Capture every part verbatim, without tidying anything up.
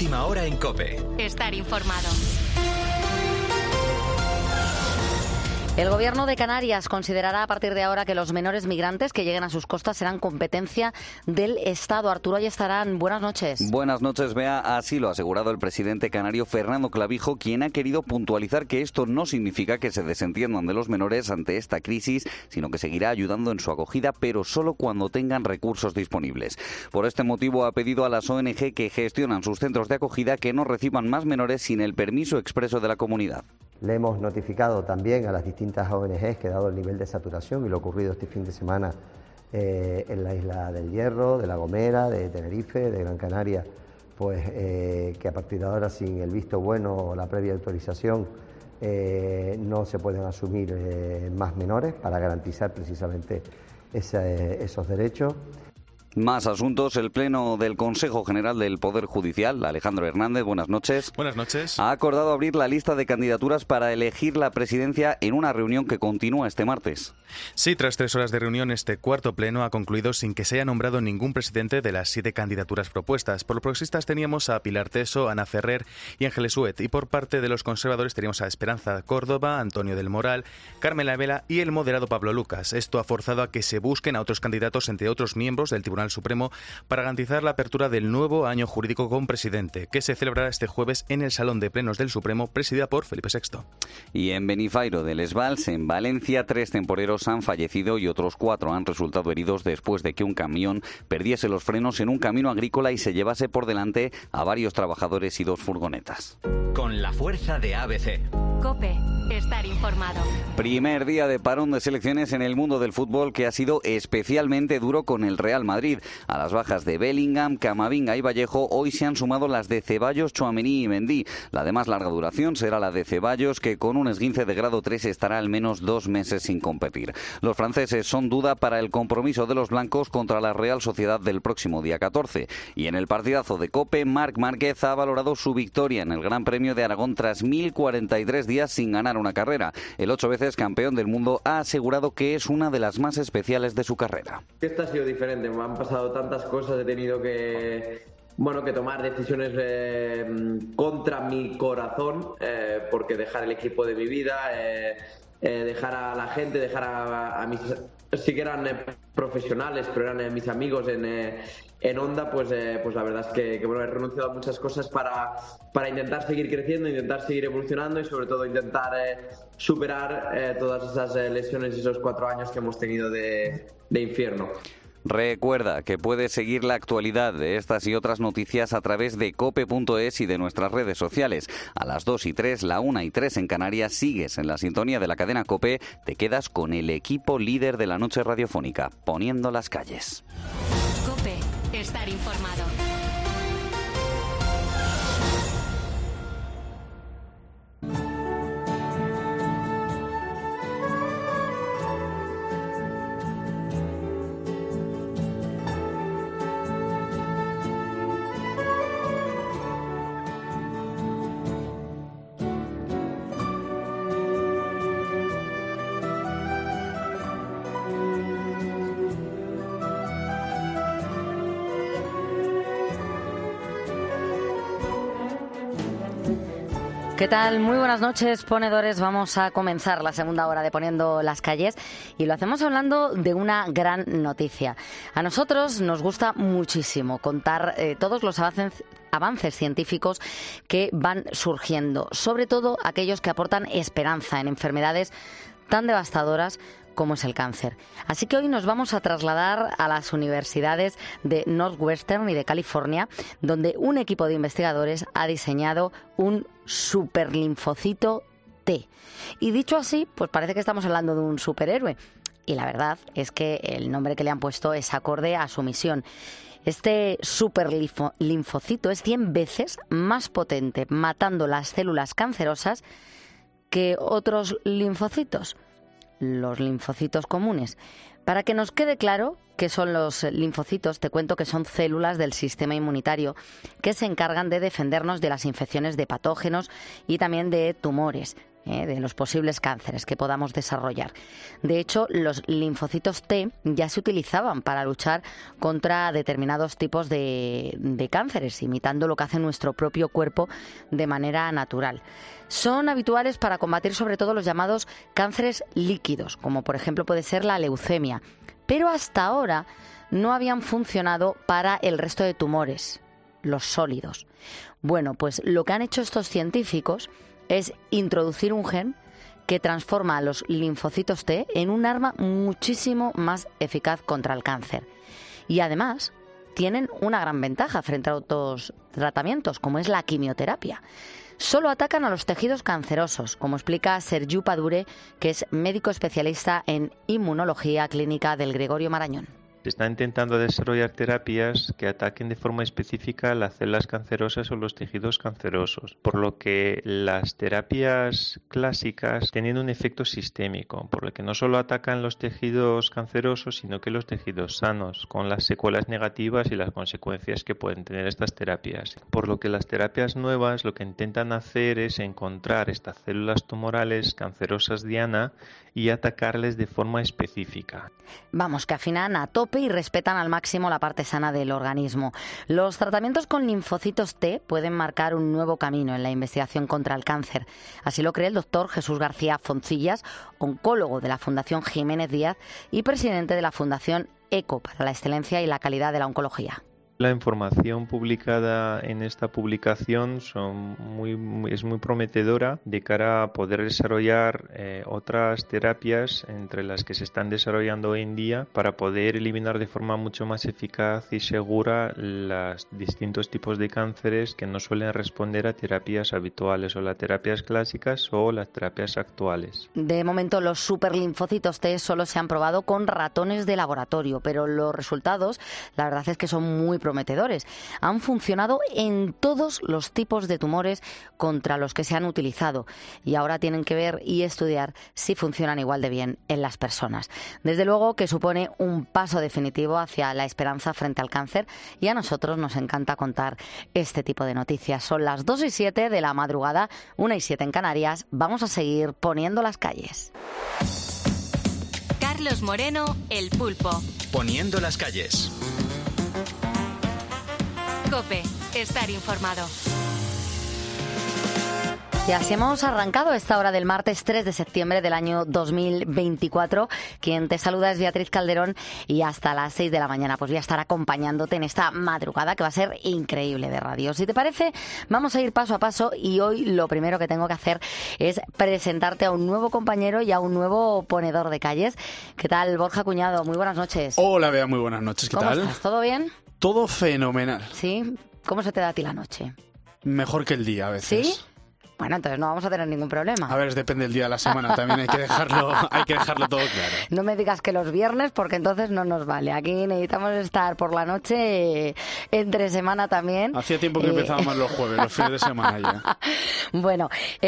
última hora en COPE. Estar informado. El Gobierno de Canarias considerará a partir de ahora que los menores migrantes que lleguen a sus costas serán competencia del Estado. Arturo Ayestarán, buenas noches. Buenas noches, Bea. Así lo ha asegurado el presidente canario Fernando Clavijo, quien ha querido puntualizar que esto no significa que se desentiendan de los menores ante esta crisis, sino que seguirá ayudando en su acogida, pero solo cuando tengan recursos disponibles. Por este motivo ha pedido a las O N Ge que gestionan sus centros de acogida que no reciban más menores sin el permiso expreso de la comunidad. Le hemos notificado también a las distintas O N Ges que, dado el nivel de saturación y lo ocurrido este fin de semana eh, en la isla del Hierro, de La Gomera, de Tenerife, de Gran Canaria, pues eh, que a partir de ahora, sin el visto bueno o la previa autorización, eh, no se pueden asumir eh, más menores para garantizar precisamente ese, esos derechos. Más asuntos. El Pleno del Consejo General del Poder Judicial, Alejandro Hernández, buenas noches. Buenas noches. Ha acordado abrir la lista de candidaturas para elegir la presidencia en una reunión que continúa este martes. Sí, tras tres horas de reunión, este cuarto pleno ha concluido sin que se haya nombrado ningún presidente de las siete candidaturas propuestas. Por los progresistas teníamos a Pilar Teso, Ana Ferrer y Ángeles Huet. Y por parte de los conservadores teníamos a Esperanza Córdoba, Antonio del Moral, Carmela Vela y el moderado Pablo Lucas. Esto ha forzado a que se busquen a otros candidatos, entre otros miembros del Tribunal Supremo, para garantizar la apertura del nuevo año jurídico con presidente, que se celebrará este jueves en el Salón de Plenos del Supremo, presidida por Felipe sexto. Y en Benifairo de Les Valls, en Valencia, tres temporeros han fallecido y otros cuatro han resultado heridos después de que un camión perdiese los frenos en un camino agrícola y se llevase por delante a varios trabajadores y dos furgonetas. Con la fuerza de A B C. COPE. Estar informado. Primer día de parón de selecciones en el mundo del fútbol, que ha sido especialmente duro con el Real Madrid. A las bajas de Bellingham, Camavinga y Vallejo hoy se han sumado las de Ceballos, Tchouaméni y Mendy. La de más larga duración será la de Ceballos, que con un esguince de grado tres estará al menos dos meses sin competir. Los franceses son duda para el compromiso de los blancos contra la Real Sociedad del próximo día catorce. Y en el partidazo de COPE, Marc Márquez ha valorado su victoria en el Gran Premio de Aragón tras mil cuarenta y tres días sin ganar una carrera. El ocho veces campeón del mundo ha asegurado que es una de las más especiales de su carrera. Esto ha sido diferente, me han pasado tantas cosas, he tenido que, bueno, que tomar decisiones eh, contra mi corazón, eh, porque dejar el equipo de mi vida, eh, eh, dejar a la gente, dejar a, a mis... sí que eran eh, profesionales, pero eran eh, mis amigos en, eh, en Onda, pues, eh, pues la verdad es que, que bueno, he renunciado a muchas cosas para, para intentar seguir creciendo, intentar seguir evolucionando y sobre todo intentar eh, superar eh, todas esas eh, lesiones y esos cuatro años que hemos tenido de, de infierno. Recuerda que puedes seguir la actualidad de estas y otras noticias a través de cope punto es y de nuestras redes sociales. A las dos y tres, la una y tres en Canarias, sigues en la sintonía de la cadena COPE, te quedas con el equipo líder de la noche radiofónica, poniendo las calles. COPE. Estar informado. ¿Qué tal? Muy buenas noches, ponedores. Vamos a comenzar la segunda hora de Poniendo las calles y lo hacemos hablando de una gran noticia. A nosotros nos gusta muchísimo contar eh, todos los avances, avances científicos que van surgiendo, sobre todo aquellos que aportan esperanza en enfermedades tan devastadoras como es el cáncer. Así que hoy nos vamos a trasladar a las universidades de Northwestern y de California, donde un equipo de investigadores ha diseñado un superlinfocito T. Y dicho así, pues parece que estamos hablando de un superhéroe. Y la verdad es que el nombre que le han puesto es acorde a su misión. Este superlinfocito es cien veces más potente matando las células cancerosas que otros linfocitos, los linfocitos comunes. Para que nos quede claro qué son los linfocitos, te cuento que son células del sistema inmunitario que se encargan de defendernos de las infecciones de patógenos y también de tumores. ¿eh? de los posibles cánceres que podamos desarrollar. De hecho, los linfocitos T ya se utilizaban para luchar contra determinados tipos de, de cánceres, imitando lo que hace nuestro propio cuerpo de manera natural. Son habituales para combatir sobre todo los llamados cánceres líquidos, como por ejemplo puede ser la leucemia, pero hasta ahora no habían funcionado para el resto de tumores, los sólidos. Bueno, pues lo que han hecho estos científicos es introducir un gen que transforma a los linfocitos T en un arma muchísimo más eficaz contra el cáncer. Y además tienen una gran ventaja frente a otros tratamientos, como es la quimioterapia. Solo atacan a los tejidos cancerosos, como explica Sergiu Padure, que es médico especialista en inmunología clínica del Gregorio Marañón. Se está intentando desarrollar terapias que ataquen de forma específica las células cancerosas o los tejidos cancerosos, por lo que las terapias clásicas tienen un efecto sistémico, por lo que no solo atacan los tejidos cancerosos, sino que los tejidos sanos, con las secuelas negativas y las consecuencias que pueden tener estas terapias. Por lo que las terapias nuevas lo que intentan hacer es encontrar estas células tumorales cancerosas diana y atacarles de forma específica. Vamos, que afinan a tope y respetan al máximo la parte sana del organismo. Los tratamientos con linfocitos T pueden marcar un nuevo camino en la investigación contra el cáncer. Así lo cree el doctor Jesús García Foncillas, oncólogo de la Fundación Jiménez Díaz y presidente de la Fundación ECO para la excelencia y la calidad de la oncología. La información publicada en esta publicación son muy, muy, es muy prometedora de cara a poder desarrollar eh, otras terapias entre las que se están desarrollando hoy en día para poder eliminar de forma mucho más eficaz y segura los distintos tipos de cánceres que no suelen responder a terapias habituales o las terapias clásicas o las terapias actuales. De momento los superlinfocitos T solo se han probado con ratones de laboratorio, pero los resultados la verdad es que son muy prometedores. prometedores. Han funcionado en todos los tipos de tumores contra los que se han utilizado y ahora tienen que ver y estudiar si funcionan igual de bien en las personas. Desde luego que supone un paso definitivo hacia la esperanza frente al cáncer y a nosotros nos encanta contar este tipo de noticias. Son las dos y siete de la madrugada, una y siete en Canarias. Vamos a seguir poniendo las calles. Carlos Moreno, El Pulpo. Poniendo las calles. COPE, estar informado. Y así hemos arrancado esta hora del martes tres de septiembre del año dos mil veinticuatro. Quien te saluda es Beatriz Calderón y hasta las seis de la mañana pues voy a estar acompañándote en esta madrugada que va a ser increíble de radio. Si te parece, vamos a ir paso a paso y hoy lo primero que tengo que hacer es presentarte a un nuevo compañero y a un nuevo ponedor de calles. ¿Qué tal, Borja Cuñado? Muy buenas noches. Hola, Bea, muy buenas noches. ¿Qué ¿Cómo tal? estás? ¿Todo bien? Todo fenomenal. ¿Sí? ¿Cómo se te da a ti la noche? Mejor que el día a veces. ¿Sí? Bueno, entonces no vamos a tener ningún problema. A ver, depende del día de la semana, también hay que dejarlo, hay que dejarlo todo claro. No me digas que los viernes, porque entonces no nos vale. Aquí necesitamos estar por la noche, entre semana también. Hacía tiempo que eh... empezábamos los jueves, los fines de semana ya. Bueno,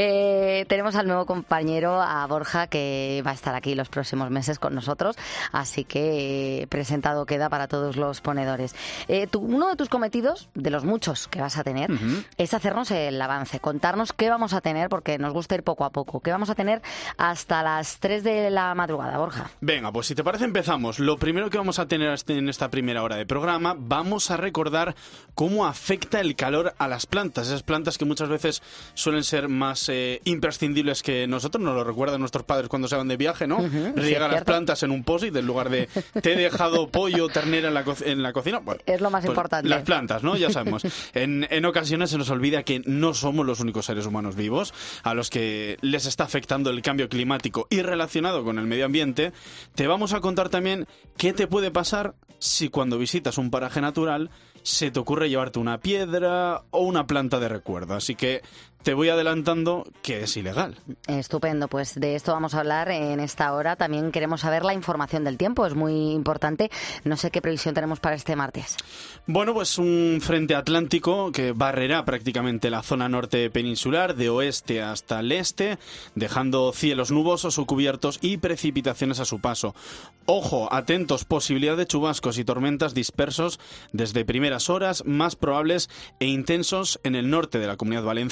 eh, tenemos al nuevo compañero, a Borja, que va a estar aquí los próximos meses con nosotros, así que eh, presentado queda para todos los ponedores. Eh, tú, uno de tus cometidos, de los muchos que vas a tener, uh-huh. es hacernos el avance, contarnos qué vamos a tener, porque nos gusta ir poco a poco. ¿Qué vamos a tener hasta las tres de la madrugada, Borja? Venga, pues si te parece empezamos. Lo primero que vamos a tener en esta primera hora de programa, vamos a recordar cómo afecta el calor a las plantas. Esas plantas que muchas veces suelen ser más eh, imprescindibles que nosotros. Nos lo recuerdan nuestros padres cuando se van de viaje, ¿no? Uh-huh, Riega sí, las plantas en un post-it en lugar de te he dejado pollo o ternera en la, co- en la cocina. Bueno, es lo más pues, importante. Las plantas, ¿no? Ya sabemos. En, en ocasiones se nos olvida que no somos los únicos seres humanos vivos a los que les está afectando el cambio climático y relacionado con el medio ambiente. Te vamos a contar también qué te puede pasar si cuando visitas un paraje natural se te ocurre llevarte una piedra o una planta de recuerdo. Así que te voy adelantando que es ilegal. Estupendo, pues de esto vamos a hablar en esta hora. También queremos saber la información del tiempo, es muy importante. No sé qué previsión tenemos para este martes. Bueno, pues un frente atlántico que barrerá prácticamente la zona norte peninsular, de oeste hasta el este, dejando cielos nubosos o cubiertos y precipitaciones a su paso. Ojo, atentos, posibilidad de chubascos y tormentas dispersos desde primeras horas, más probables e intensos en el norte de la Comunidad Valenciana,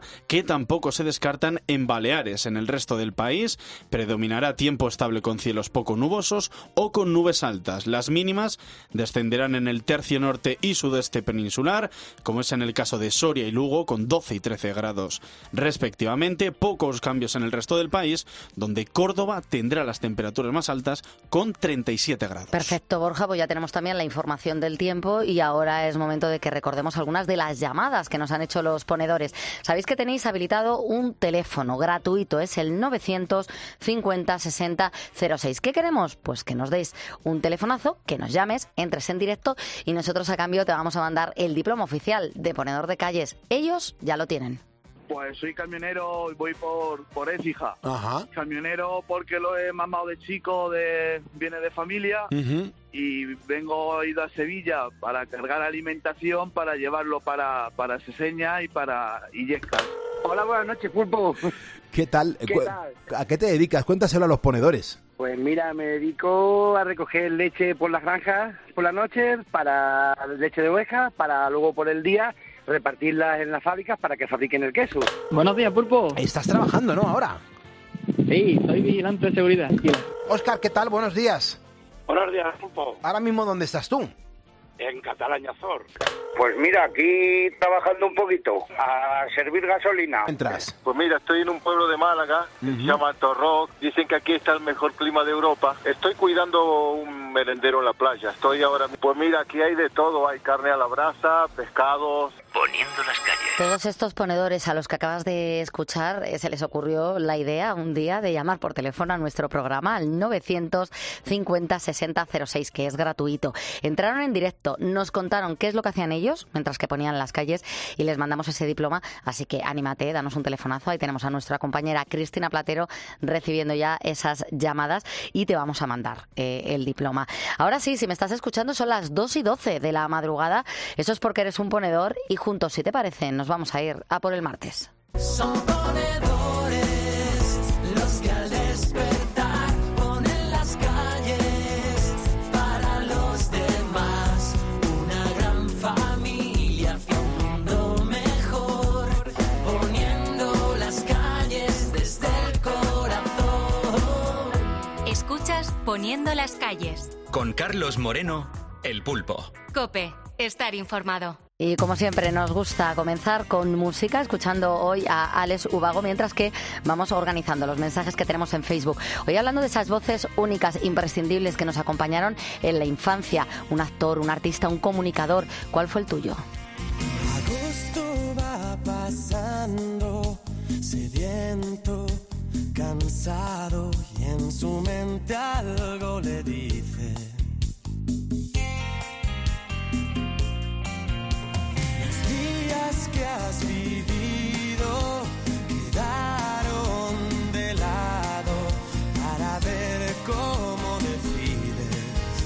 que tampoco se descartan en Baleares. En el resto del país predominará tiempo estable con cielos poco nubosos o con nubes altas. Las mínimas descenderán en el tercio norte y sudeste peninsular, como es en el caso de Soria y Lugo, con doce y trece grados respectivamente. Pocos cambios en el resto del país, donde Córdoba tendrá las temperaturas más altas con treinta y siete grados. Perfecto, Borja, pues ya tenemos también la información del tiempo y ahora es momento de que recordemos algunas de las llamadas que nos han hecho los ponedores. Sabéis que tenéis habilitado un teléfono gratuito, es el novecientos cincuenta sesenta cero seis. ¿Qué queremos? Pues que nos deis un telefonazo, que nos llames, entres en directo y nosotros a cambio te vamos a mandar el diploma oficial de ponedor de calles. Ellos ya lo tienen. Pues soy camionero y voy por, por Écija. Ajá. Camionero porque lo he mamado de chico, de viene de familia. Uh-huh. Y vengo ido a Sevilla para cargar alimentación, para llevarlo para, para Seseña y para Illescas. Hola, buenas noches, Pulpo. ¿Qué tal? ¿Qué tal? ¿A qué te dedicas? Cuéntaselo a los ponedores. Pues mira, me dedico a recoger leche por las granjas por la noche, para leche de oveja, para luego por el día repartirlas en las fábricas para que fabriquen el queso. Buenos días, Pulpo. Estás trabajando, ¿no? Ahora. Sí, soy vigilante de seguridad. Óscar, ¿qué tal? Buenos días. Buenos días, Pulpo. Ahora mismo, ¿dónde estás tú? En Catalaña Azor. Pues mira, aquí trabajando un poquito, a servir gasolina. ¿Entras? Pues mira, estoy en un pueblo de Málaga, uh-huh. Se llama Torroc. Dicen que aquí está el mejor clima de Europa. Estoy cuidando un merendero en la playa. Estoy ahora... Pues mira, aquí hay de todo. Hay carne a la brasa, pescados... Poniendo las calles. Todos estos ponedores a los que acabas de escuchar, eh, se les ocurrió la idea un día de llamar por teléfono a nuestro programa al novecientos cincuenta sesenta cero seis, que es gratuito. Entraron en directo, nos contaron qué es lo que hacían ellos mientras que ponían las calles y les mandamos ese diploma. Así que anímate, danos un telefonazo. Ahí tenemos a nuestra compañera Cristina Platero recibiendo ya esas llamadas y te vamos a mandar eh, el diploma. Ahora sí, si me estás escuchando, son las dos y doce de la madrugada. Eso es porque eres un ponedor y juntos, si te parece, nos vamos a ir a por el martes. Son ponedores los que al despertar ponen las calles para los demás. Una gran familia hacia un mundo mejor, poniendo las calles desde el corazón. Escuchas Poniendo las calles. Con Carlos Moreno, El Pulpo. COPE, estar informado. Y como siempre nos gusta comenzar con música, escuchando hoy a Alex Ubago, mientras que vamos organizando los mensajes que tenemos en Facebook. Hoy hablando de esas voces únicas, imprescindibles que nos acompañaron en la infancia. Un actor, un artista, un comunicador. ¿Cuál fue el tuyo? Agosto va pasando, sediento, cansado, y en su mente algo le dice. Que has vivido quedaron de lado para ver cómo decides.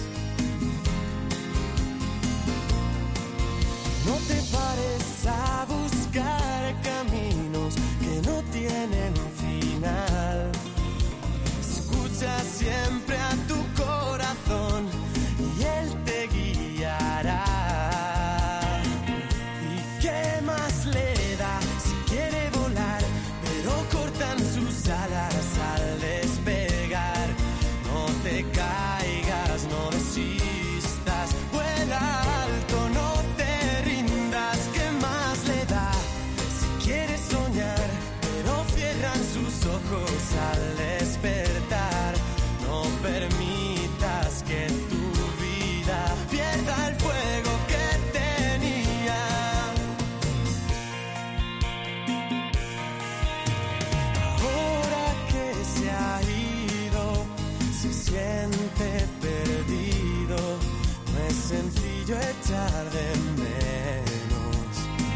No te pares a buscar caminos que no tienen final. Escucha siempre a tu corazón y él te guiará. Alas al despegar, no te caigas, no desistas, vuela alto, no te rindas, ¿qué más le da? Si quieres soñar, pero cierran sus ojos al despertar, no permitas que tu vida pierda el fuego que tenía. Siente perdido, no es sencillo echar de menos.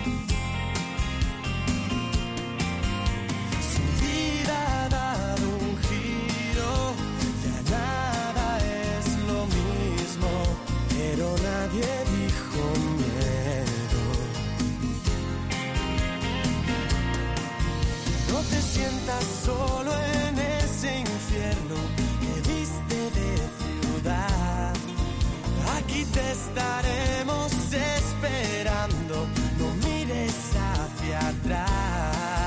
Su vida ha dado un giro, ya nada es lo mismo, pero nadie dijo miedo. No te sientas solo en ese infierno. Aquí te estaremos esperando, no mires hacia atrás.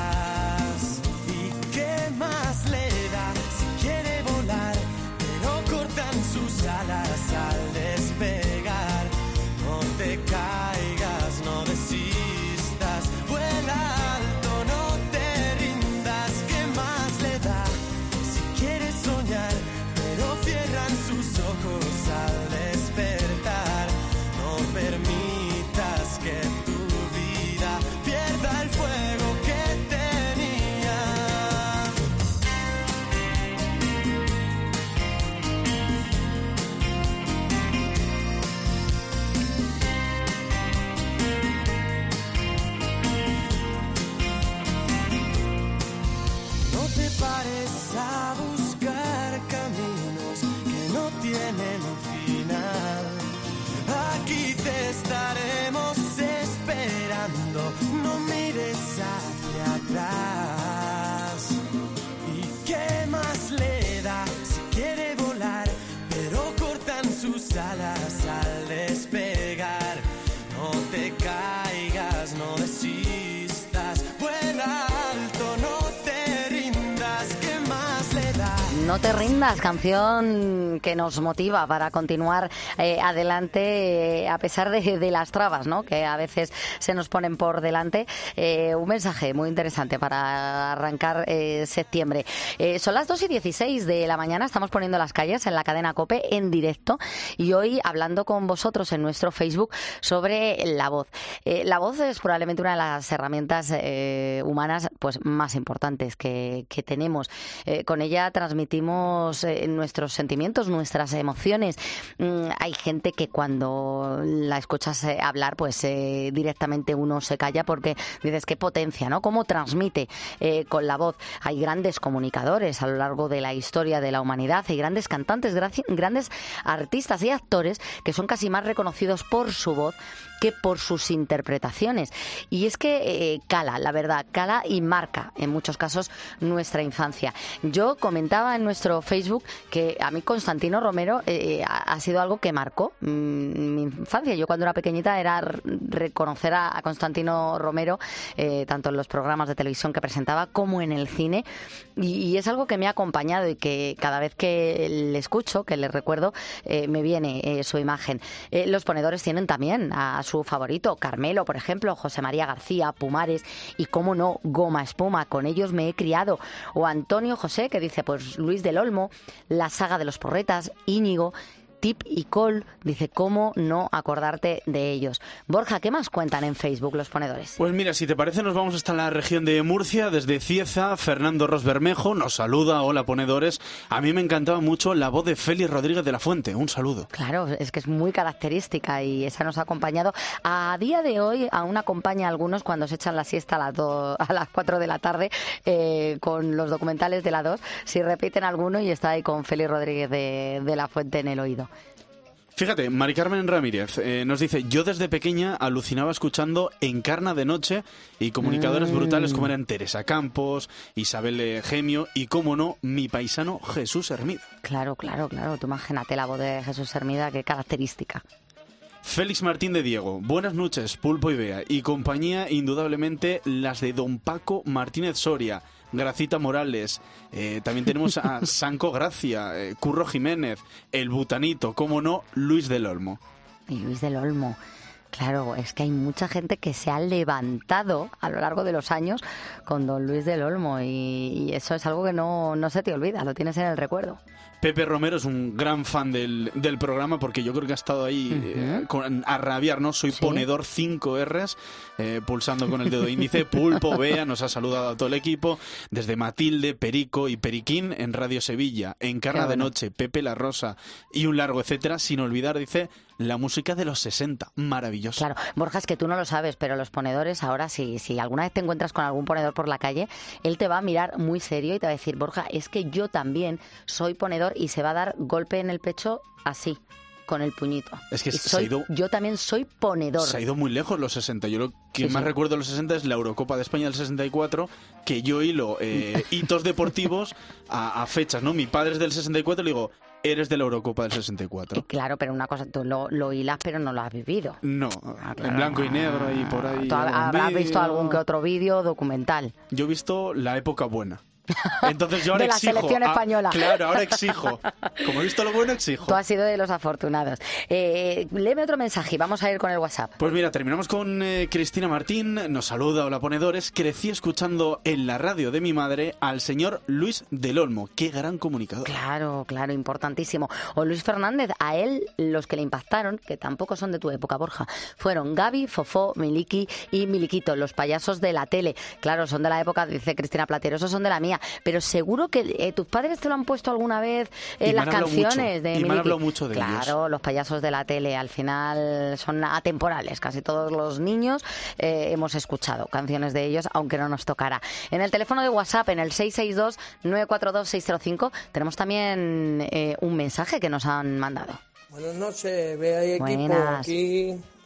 no mires hacia atrás. ¿Y qué más le da si quiere volar? Pero cortan sus alas al despegar. No te caigas, no desistas, vuela alto, no te rindas, ¿qué más le da? No te rindas, canción que nos motiva para continuar eh, adelante eh, a pesar de, de las trabas, ¿no?, que a veces se nos ponen por delante. Eh, un mensaje muy interesante para arrancar eh, septiembre. Eh, son las dos y dieciséis de la mañana, estamos poniendo las calles en la cadena COPE en directo y hoy hablando con vosotros en nuestro Facebook sobre la voz. Eh, la voz es probablemente una de las herramientas eh, humanas pues más importantes que, que tenemos. Eh, con ella transmitimos eh, nuestros sentimientos, nuestras emociones. Mm, hay gente que cuando la escuchas eh, hablar, pues eh, directamente uno se calla porque dices qué potencia, ¿no? Cómo transmite eh, con la voz. Hay grandes comunicadores a lo largo de la historia de la humanidad, hay grandes cantantes, grandes artistas y actores que son casi más reconocidos por su voz que por sus interpretaciones. Y es que eh, cala, la verdad, cala y marca en muchos casos nuestra infancia. Yo comentaba en nuestro Facebook que a mí Constantino Romero eh, ha, ha sido algo que marcó mm, mi infancia. Yo cuando era pequeñita era reconocer a, a Constantino Romero eh, tanto en los programas de televisión que presentaba como en el cine, y, y es algo que me ha acompañado y que cada vez que le escucho, que le recuerdo, eh, me viene eh, su imagen. Eh, los ponedores tienen también a, a su favorito, Carmelo, por ejemplo, José María García, Pumares y, cómo no, Goma Espuma, con ellos me he criado. O Antonio José, que dice, pues Luis del Olmo, la saga de los Porretas, Íñigo, Tip y Col, dice, ¿cómo no acordarte de ellos? Borja, ¿qué más cuentan en Facebook los ponedores? Pues mira, si te parece, nos vamos hasta la región de Murcia, desde Cieza. Fernando Rosbermejo nos saluda. Hola, ponedores. A mí me encantaba mucho la voz de Félix Rodríguez de la Fuente. Un saludo. Claro, es que es muy característica y esa nos ha acompañado. A día de hoy aún acompaña a algunos cuando se echan la siesta a las, do, a las cuatro de la tarde eh, con los documentales de la dos. Si repiten alguno y está ahí con Félix Rodríguez de, de la Fuente en el oído. Fíjate, Mari Carmen Ramírez eh, nos dice, yo desde pequeña alucinaba escuchando Encarna de Noche y comunicadores mm. brutales como eran Teresa Campos, Isabel Gemio y, cómo no, mi paisano Jesús Hermida. Claro, claro, claro. Tú imagínate la voz de Jesús Hermida, qué característica. Félix Martín de Diego, buenas noches, Pulpo y Bea, y compañía indudablemente las de Don Paco Martínez Soria, Gracita Morales, eh, también tenemos a Sanco Gracia, eh, Curro Jiménez, El Butanito, cómo no, Luis del Olmo. Y Luis del Olmo, claro, es que hay mucha gente que se ha levantado a lo largo de los años con don Luis del Olmo y, y eso es algo que no, no se te olvida, lo tienes en el recuerdo. Pepe Romero es un gran fan del, del programa porque yo creo que ha estado ahí uh-huh. eh, con, a rabiar, ¿no? Soy ¿Sí? ponedor cinco erres, eh, pulsando con el dedo índice. Pulpo, Bea, nos ha saludado a todo el equipo. Desde Matilde, Perico y Periquín en Radio Sevilla, Encarna bueno. de Noche, Pepe La Rosa y un largo etcétera. Sin olvidar, dice, la música de los sesenta. Maravillosa. Claro, Borja, es que tú no lo sabes, pero los ponedores ahora, si, si alguna vez te encuentras con algún ponedor por la calle, él te va a mirar muy serio y te va a decir, Borja, es que yo también soy ponedor, y se va a dar golpe en el pecho así, con el puñito. Es que soy, se ha ido, yo también soy ponedor. Se ha ido muy lejos los sesenta. Yo lo que sí, más sí. recuerdo de los sesenta es la Eurocopa de España del sesenta y cuatro, que yo hilo eh, hitos deportivos a, a fechas, ¿no? Mi padre es del sesenta y cuatro y le digo, eres de la Eurocopa del sesenta y cuatro. Y claro, pero una cosa, tú lo, lo hilas, pero no lo has vivido. No, ah, claro. En blanco y negro y por ahí. Tú habrás visto algún que otro vídeo documental. Yo he visto la época buena. Entonces yo ahora de la exijo. selección española. Ah, claro, ahora exijo. Como he visto lo bueno, exijo. Tú has sido de los afortunados. Eh, léeme otro mensaje y vamos a ir con el WhatsApp. Pues mira, terminamos con eh, Cristina Martín. Nos saluda, hola ponedores. Crecí escuchando en la radio de mi madre al señor Luis del Olmo. Qué gran comunicador. Claro, claro, importantísimo. O Luis Fernández, a él los que le impactaron, que tampoco son de tu época, Borja, fueron Gaby, Fofó, Miliki y Miliquito, los payasos de la tele. Claro, son de la época, dice Cristina Platero, esos son de la mía. Pero seguro que eh, tus padres te lo han puesto alguna vez en eh, las canciones mucho, de y Miliki. Me han hablado mucho de claro, ellos. Claro, los payasos de la tele al final son atemporales. Casi todos los niños eh, hemos escuchado canciones de ellos, aunque no nos tocara. En el teléfono de WhatsApp, en el seis seis dos, nueve cuatro dos, seis cero cinco, tenemos también eh, un mensaje que nos han mandado. Buenas noches, Bea y equipo. Buenas. Aquí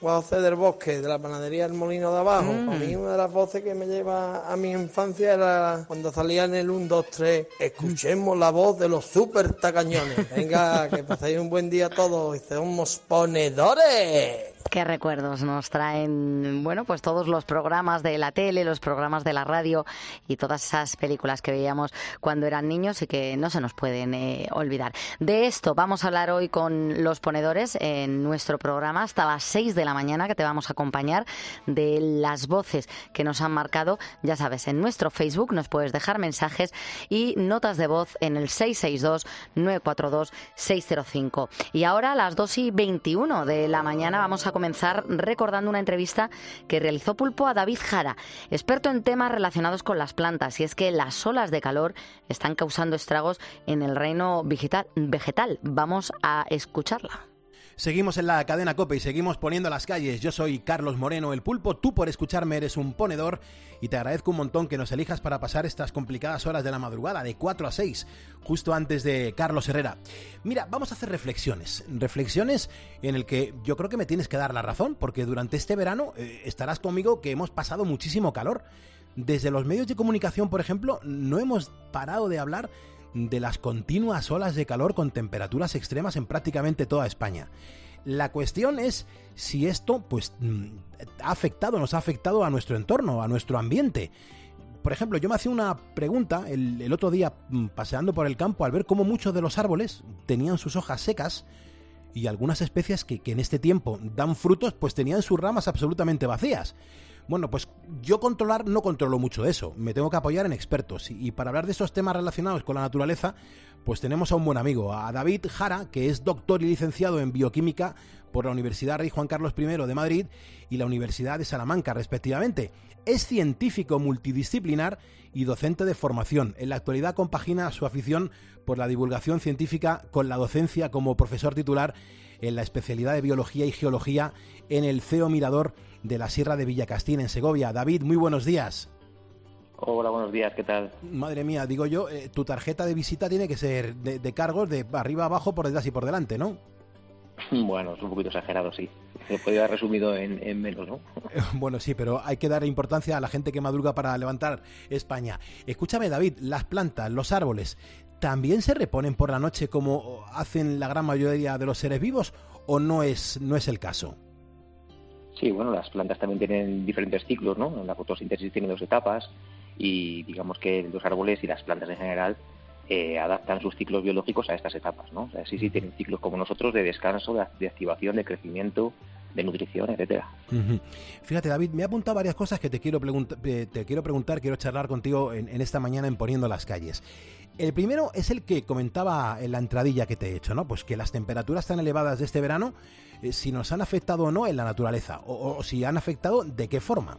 Juan José del Bosque, de la panadería El Molino de Abajo. Mm. Para mí una de las voces que me lleva a mi infancia era cuando salía en el uno, dos, tres. Escuchemos la voz de los super tacañones. Venga, que paséis un buen día todos y somos ponedores. Qué recuerdos nos traen, bueno, pues todos los programas de la tele, los programas de la radio y todas esas películas que veíamos cuando eran niños y que no se nos pueden eh, olvidar. De esto vamos a hablar hoy con los ponedores en nuestro programa hasta las seis de la mañana, que te vamos a acompañar, de las voces que nos han marcado. Ya sabes, en nuestro Facebook nos puedes dejar mensajes y notas de voz en el seis seis dos, nueve cuatro dos, seis cero cinco. Y ahora a las dos y veintiuno de la mañana vamos a comenzar recordando una entrevista que realizó Pulpo a David Jara, experto en temas relacionados con las plantas, y es que las olas de calor están causando estragos en el reino vegetal. vegetal. Vamos a escucharla. Seguimos en la cadena COPE y seguimos poniendo las calles. Yo soy Carlos Moreno, el Pulpo. Tú, por escucharme, eres un ponedor y te agradezco un montón que nos elijas para pasar estas complicadas horas de la madrugada, de cuatro a seis, justo antes de Carlos Herrera. Mira, vamos a hacer reflexiones. Reflexiones en el que yo creo que me tienes que dar la razón, porque durante este verano eh, estarás conmigo que hemos pasado muchísimo calor. Desde los medios de comunicación, por ejemplo, no hemos parado de hablar de las continuas olas de calor con temperaturas extremas en prácticamente toda España. La cuestión es si esto pues ha afectado, nos ha afectado a nuestro entorno, a nuestro ambiente. Por ejemplo, yo me hacía una pregunta el, el otro día paseando por el campo al ver cómo muchos de los árboles tenían sus hojas secas y algunas especies que, que en este tiempo dan frutos pues tenían sus ramas absolutamente vacías. Bueno, pues yo controlar no controlo mucho eso, me tengo que apoyar en expertos y, y para hablar de esos temas relacionados con la naturaleza, pues tenemos a un buen amigo, a David Jara, que es doctor y licenciado en bioquímica por la Universidad Rey Juan Carlos primero de Madrid y la Universidad de Salamanca, respectivamente. Es científico multidisciplinar y docente de formación. En la actualidad compagina su afición por la divulgación científica con la docencia como profesor titular en la especialidad de Biología y Geología en el C E O Mirador de la Sierra de Villacastín, en Segovia. David, muy buenos días. Hola, buenos días, ¿qué tal? Madre mía, digo yo, eh, tu tarjeta de visita tiene que ser de, de cargos de arriba abajo, por detrás y por delante, ¿no? Bueno, es un poquito exagerado, sí. Se podría haber resumido en, en menos, ¿no? Bueno, sí, pero hay que dar importancia a la gente que madruga para levantar España. Escúchame, David, las plantas, los árboles, ¿también se reponen por la noche como hacen la gran mayoría de los seres vivos o no es, no es el caso? Sí, bueno, las plantas también tienen diferentes ciclos, ¿no? La fotosíntesis tiene dos etapas y digamos que los árboles y las plantas en general eh, adaptan sus ciclos biológicos a estas etapas, ¿no? O sea, sí, sí tienen ciclos como nosotros de descanso, de, de activación, de crecimiento, de nutrición, etcétera. Uh-huh. Fíjate, David, me he apuntado varias cosas que te quiero, pregunta, eh, te quiero preguntar, quiero charlar contigo en, en esta mañana en Poniendo las Calles. El primero es el que comentaba en la entradilla que te he hecho, ¿no? Pues que las temperaturas tan elevadas de este verano, eh, si nos han afectado o no en la naturaleza, o, o si han afectado, ¿de qué forma?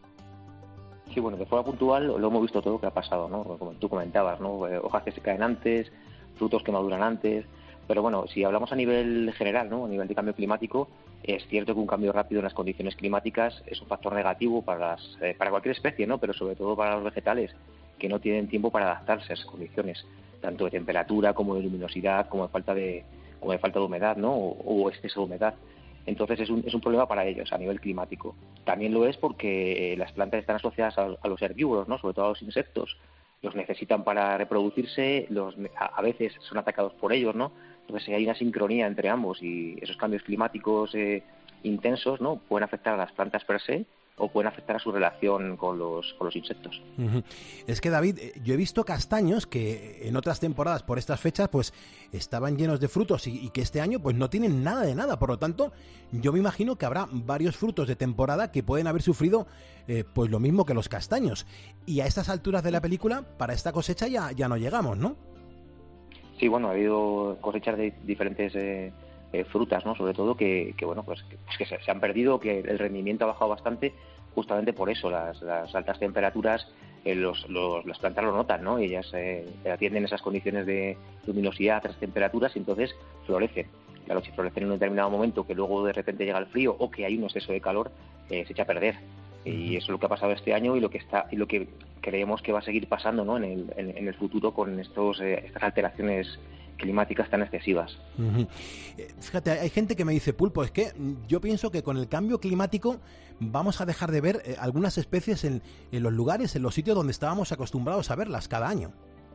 Sí, bueno, de forma puntual lo hemos visto todo lo que ha pasado, ¿no? Como tú comentabas, ¿no? Eh, hojas que se caen antes, frutos que maduran antes, pero bueno, si hablamos a nivel general, ¿no? A nivel de cambio climático, es cierto que un cambio rápido en las condiciones climáticas es un factor negativo para las, eh, para cualquier especie, ¿no? Pero sobre todo para los vegetales, que no tienen tiempo para adaptarse a esas condiciones, tanto de temperatura como de luminosidad, como de falta de, como de falta de humedad, ¿no? O, o exceso de humedad. Entonces es un, es un problema para ellos a nivel climático. También lo es porque las plantas están asociadas a, a los herbívoros, ¿no? Sobre todo a los insectos. Los necesitan para reproducirse, los, a, a veces son atacados por ellos, ¿no? Entonces hay una sincronía entre ambos y esos cambios climáticos eh, intensos, ¿no? Pueden afectar a las plantas per se o pueden afectar a su relación con los, con los insectos. Uh-huh. Es que, David, yo he visto castaños que en otras temporadas por estas fechas pues estaban llenos de frutos y, y que este año pues no tienen nada de nada. Por lo tanto, yo me imagino que habrá varios frutos de temporada que pueden haber sufrido eh, pues lo mismo que los castaños. Y a estas alturas de la película, para esta cosecha ya, ya no llegamos, ¿no? Sí, bueno, ha habido cosechas de diferentes eh, eh, frutas, ¿no? Sobre todo que, que bueno, pues que, pues que se, se han perdido, que el rendimiento ha bajado bastante, justamente por eso, las, las altas temperaturas, eh, los, los, las plantas lo notan, ¿no? Ellas eh, atienden esas condiciones de luminosidad, altas temperaturas, y entonces florecen. Claro, si florecen en un determinado momento, que luego de repente llega el frío o que hay un exceso de calor, eh, se echa a perder. Y eso es lo que ha pasado este año y lo que está y lo que creemos que va a seguir pasando, ¿no? en, el, en, en el futuro con estos eh, estas alteraciones climáticas tan excesivas. Uh-huh. Eh, fíjate, hay gente que me dice, Pulpo, es que yo pienso que con el cambio climático vamos a dejar de ver eh, algunas especies en, en los lugares, en los sitios donde estábamos acostumbrados a verlas cada año.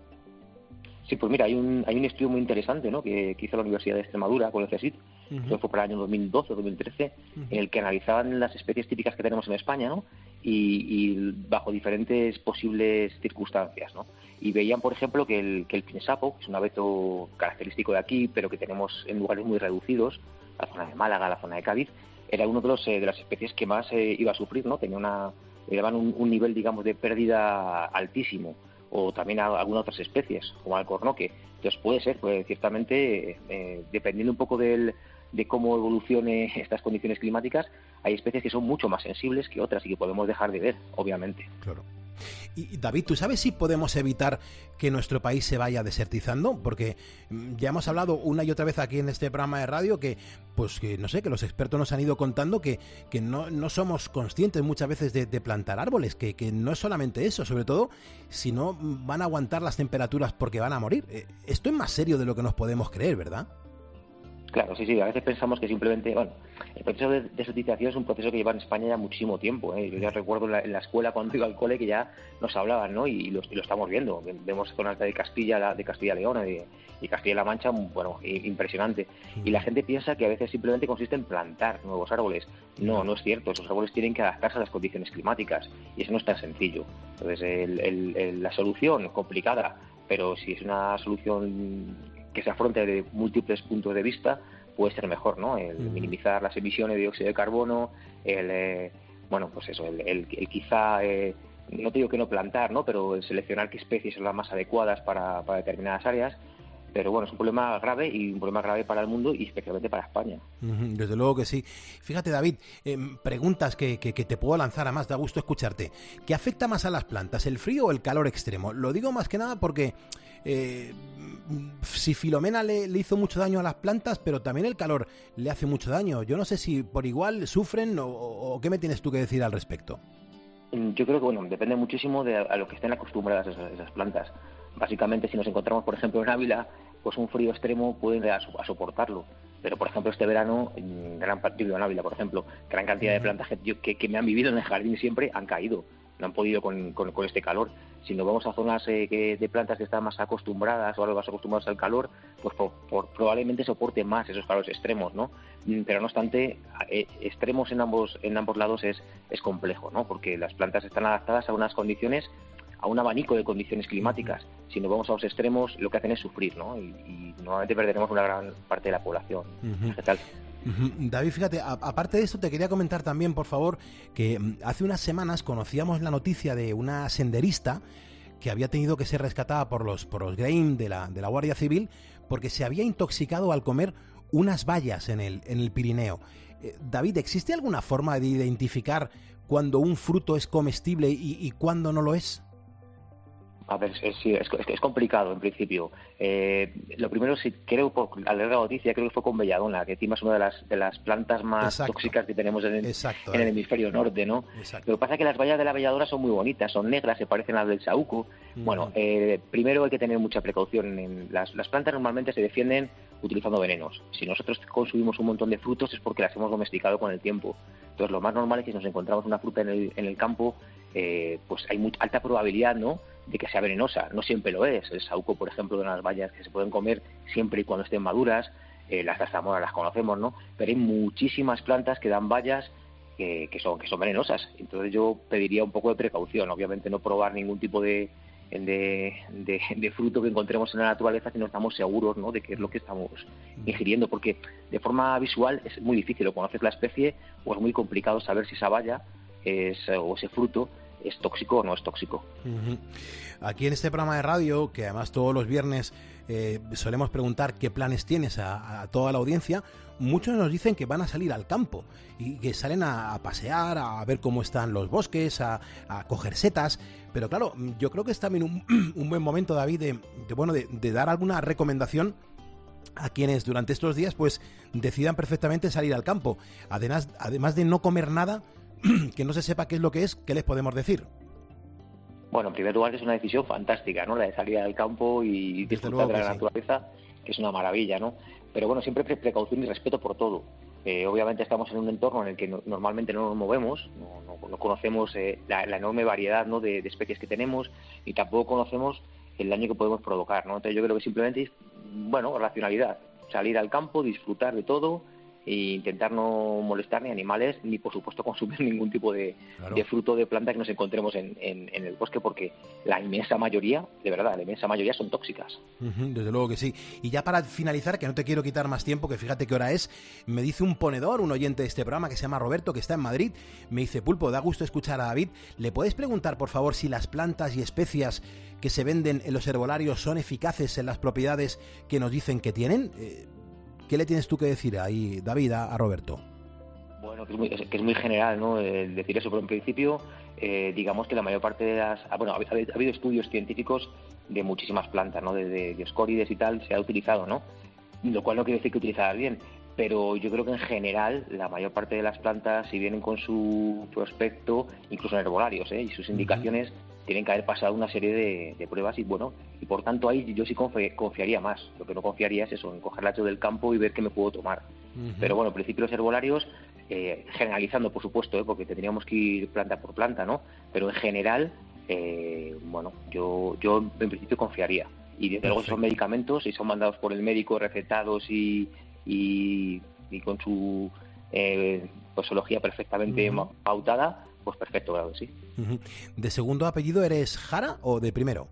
Sí, pues mira, hay un hay un estudio muy interesante, ¿no?, que, que hizo la Universidad de Extremadura con el CSIC, uh-huh. que fue para el año dos mil doce o dos mil trece, uh-huh. en el que analizaban las especies típicas que tenemos en España, ¿no?, y, y bajo diferentes posibles circunstancias, ¿no? Y veían, por ejemplo, que el, que el piensapo, que es un abeto característico de aquí, pero que tenemos en lugares muy reducidos, la zona de Málaga, la zona de Cádiz, era uno de los eh, de las especies que más eh, iba a sufrir, ¿no? Tenía una, le daban un, un nivel, digamos, de pérdida altísimo, o también a algunas otras especies, como al alcornoque. Entonces puede ser, pues ciertamente, eh, dependiendo un poco del, de cómo evolucione estas condiciones climáticas, hay especies que son mucho más sensibles que otras y que podemos dejar de ver, obviamente. Claro. Y David, ¿tú sabes si podemos evitar que nuestro país se vaya desertizando? Porque ya hemos hablado una y otra vez aquí en este programa de radio que, pues que no sé, que los expertos nos han ido contando que, que no, no somos conscientes muchas veces de, de plantar árboles, que, que no es solamente eso, sobre todo si no van a aguantar las temperaturas porque van a morir. Esto es más serio de lo que nos podemos creer, ¿verdad? Claro, sí, sí, a veces pensamos que simplemente, bueno, el proceso de desertización es un proceso que lleva en España ya muchísimo tiempo, ¿eh? Yo ya recuerdo en la, en la escuela cuando iba al cole que ya nos hablaban, ¿no? Y lo, y lo estamos viendo, vemos zonas de Castilla, de Castilla-León y, y Castilla-La Mancha, bueno, impresionante. Y la gente piensa que a veces simplemente consiste en plantar nuevos árboles. No, no es cierto, esos árboles tienen que adaptarse a las condiciones climáticas y eso no es tan sencillo. Entonces, el, el, el, la solución, complicada, pero si es una solución que se afronte de múltiples puntos de vista, puede ser mejor, ¿no? El minimizar las emisiones de dióxido de carbono, el, eh, bueno, pues eso, el, el, el quizá, eh, no te digo que no plantar, ¿no?, pero el seleccionar qué especies son las más adecuadas para, para determinadas áreas. Pero bueno, es un problema grave y un problema grave para el mundo y especialmente para España. Desde luego que sí. Fíjate, David, eh, preguntas que, que, que te puedo lanzar, además da gusto escucharte. ¿Qué afecta más a las plantas, el frío o el calor extremo? Lo digo más que nada porque eh, si Filomena le, le hizo mucho daño a las plantas, pero también el calor le hace mucho daño. Yo no sé si por igual sufren o, o qué me tienes tú que decir al respecto. Yo creo que, bueno, depende muchísimo de a lo que estén acostumbradas esas, esas plantas. Básicamente, si nos encontramos, por ejemplo, en Ávila, pues un frío extremo pueden a, a soportarlo. Pero, por ejemplo, este verano, en gran partido en Ávila, por ejemplo, gran cantidad de plantas que, que, que me han vivido en el jardín siempre han caído. No han podido con, con, con este calor. Si nos vamos a zonas eh, que, de plantas que están más acostumbradas o algo más acostumbradas al calor, pues por, por, probablemente soporte más esos calores extremos, ¿no? Pero no obstante, eh, extremos en ambos en ambos lados es, es complejo, ¿no? Porque las plantas están adaptadas a unas condiciones, a un abanico de condiciones climáticas. Si nos vamos a los extremos, lo que hacen es sufrir, ¿no? Y, y normalmente perderemos una gran parte de la población vegetal. Uh-huh. David, fíjate, a, aparte de esto te quería comentar también, por favor, que um, hace unas semanas conocíamos la noticia de una senderista que había tenido que ser rescatada por los por los Greyhound de la, de la Guardia Civil porque se había intoxicado al comer unas bayas en el, en el Pirineo. Eh, David, ¿existe alguna forma de identificar cuando un fruto es comestible y, y cuándo no lo es? A ver, es, es, es, es complicado en principio. Eh, lo primero, sí, creo, por, al leer la noticia, creo que fue con belladona, que encima es una de las, de las plantas más Exacto. tóxicas que tenemos en el, Exacto, en el hemisferio norte, ¿no? Exacto. Lo que pasa es que las bayas de la belladona son muy bonitas, son negras, se parecen a las del saúco. Mm. Bueno, eh, primero hay que tener mucha precaución. En las, las plantas normalmente se defienden utilizando venenos. Si nosotros consumimos un montón de frutos es porque las hemos domesticado con el tiempo. Entonces, lo más normal es que si nos encontramos una fruta en el, en el campo, eh, pues hay muy alta probabilidad, ¿no?, de que sea venenosa. No siempre lo es. El saúco, por ejemplo, de unas bayas que se pueden comer siempre y cuando estén maduras, eh, las zarzamoras las conocemos, ¿no? Pero hay muchísimas plantas que dan bayas que, que son que son venenosas. Entonces yo pediría un poco de precaución. Obviamente no probar ningún tipo de, de, de, de fruto que encontremos en la naturaleza si no estamos seguros, ¿no?, de qué es lo que estamos ingiriendo, porque de forma visual es muy difícil. O conoces la especie o es muy complicado saber si esa baya es, o ese fruto es tóxico o no es tóxico. Uh-huh. Aquí en este programa de radio, que además todos los viernes eh, solemos preguntar qué planes tienes a, a toda la audiencia, muchos nos dicen que van a salir al campo y que salen a, a pasear, a ver cómo están los bosques, a, a coger setas. Pero claro, yo creo que es también un, un buen momento, David, de, de, bueno, de, de dar alguna recomendación a quienes durante estos días pues decidan perfectamente salir al campo. Además, además de no comer nada que no se sepa qué es lo que es, ¿qué les podemos decir? Bueno, en primer lugar es una decisión fantástica, ¿no?, la de salir al campo y disfrutar de la naturaleza. que es una maravilla, ¿no? Pero bueno, siempre precaución y respeto por todo. Eh, obviamente estamos en un entorno en el que no, normalmente no nos movemos, no, no, no conocemos eh, la, la enorme variedad, ¿no?, de, de especies que tenemos, y tampoco conocemos el daño que podemos provocar, ¿no? Entonces yo creo que simplemente es, bueno, racionalidad, salir al campo, disfrutar de todo e intentar no molestar ni animales, ni por supuesto consumir ningún tipo de, claro. de fruto de planta que nos encontremos en, en, en el bosque, porque la inmensa mayoría, de verdad, la inmensa mayoría son tóxicas. Uh-huh, desde luego que sí. Y ya para finalizar, que no te quiero quitar más tiempo, que fíjate qué hora es, me dice un ponedor, un oyente de este programa que se llama Roberto, que está en Madrid, me dice: Pulpo, da gusto escuchar a David, ¿le puedes preguntar por favor si las plantas y especias que se venden en los herbolarios son eficaces en las propiedades que nos dicen que tienen? Eh, ¿Qué le tienes tú que decir ahí, David, a, a Roberto? Bueno, que es muy, que es muy general, ¿no?, el decir eso, pero en principio, eh, digamos que la mayor parte de las... Bueno, ha, ha habido estudios científicos de muchísimas plantas, ¿no?, de, de Dioscórides y tal, se ha utilizado, ¿no? Lo cual no quiere decir que utilizarlas bien, pero yo creo que en general la mayor parte de las plantas, si vienen con su prospecto, incluso en herbolarios, ¿eh?, y sus indicaciones, uh-huh. tienen que haber pasado una serie de, de pruebas y bueno, y por tanto ahí yo sí confi- confiaría más. Lo que no confiaría es eso, en coger la del campo y ver qué me puedo tomar. Uh-huh. Pero bueno, en principio los herbolarios, eh, generalizando por supuesto, ¿eh?, porque tendríamos que ir planta por planta, ¿no? Pero en general, eh, bueno, yo yo en principio confiaría. Y desde luego son medicamentos y son mandados por el médico, recetados y, y, y con su eh, posología perfectamente uh-huh. pautada, pues perfecto, claro que sí. Uh-huh. ¿De segundo apellido eres Jara o de primero?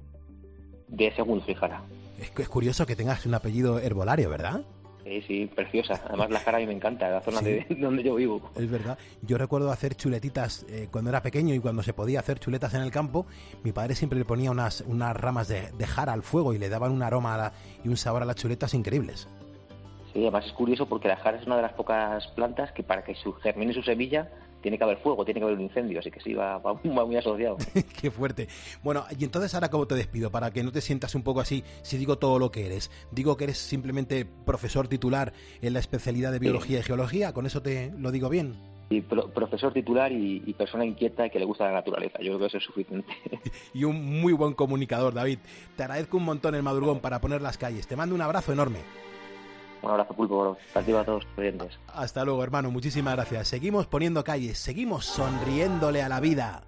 De segundo soy Jara. Es, es curioso que tengas un apellido herbolario, ¿verdad? Sí, sí, preciosa. Además la Jara a mí me encanta, la zona sí. de donde yo vivo. Es verdad. Yo recuerdo hacer chuletitas eh, cuando era pequeño, y cuando se podía hacer chuletas en el campo, mi padre siempre le ponía unas, unas ramas de, de jara al fuego y le daban un aroma a la, y un sabor a las chuletas increíbles. Sí, además es curioso porque la jara es una de las pocas plantas que para que su, germine su semilla tiene que haber fuego, tiene que haber un incendio, así que sí, va, va, va muy asociado. Qué fuerte. Bueno, y entonces ahora, ¿cómo te despido? Para que no te sientas un poco así, si digo todo lo que eres. Digo que eres simplemente profesor titular en la especialidad de Biología sí. y Geología, ¿con eso te lo digo bien? Sí, pro, profesor titular y, y persona inquieta y que le gusta la naturaleza. Yo creo que eso es suficiente. Y un muy buen comunicador, David. Te agradezco un montón el madrugón para poner las calles. Te mando un abrazo enorme. Un abrazo, Pulpo, para a todos los oyentes. Hasta luego, hermano, muchísimas gracias. Seguimos poniendo calles, seguimos sonriéndole a la vida.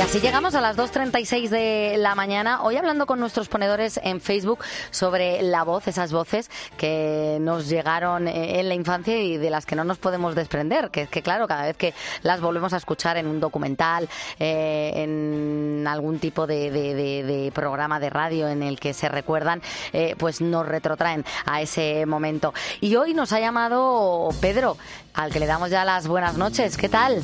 así llegamos a las dos treinta y seis de la mañana, hoy hablando con nuestros ponedores en Facebook sobre la voz, esas voces que nos llegaron en la infancia y de las que no nos podemos desprender, que es que claro, cada vez que las volvemos a escuchar en un documental, eh, en algún tipo de, de, de, de programa de radio en el que se recuerdan, eh, pues nos retrotraen a ese momento. Y hoy nos ha llamado Pedro, al que le damos ya las buenas noches. ¿Qué tal?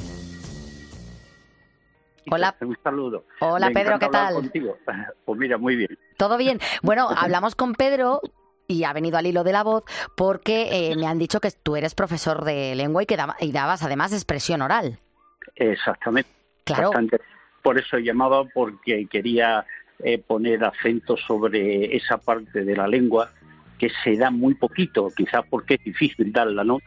Hola. Un saludo. Hola, Me Pedro, ¿qué encanta tal? hablar contigo. Pues mira, muy bien. ¿Todo bien? Bueno, hablamos con Pedro y ha venido al hilo de la voz porque eh, me han dicho que tú eres profesor de lengua y que daba, y dabas además expresión oral. Exactamente. Claro. Bastante. Por eso llamaba, porque quería eh, poner acento sobre esa parte de la lengua que se da muy poquito, quizás porque es difícil darla, ¿no?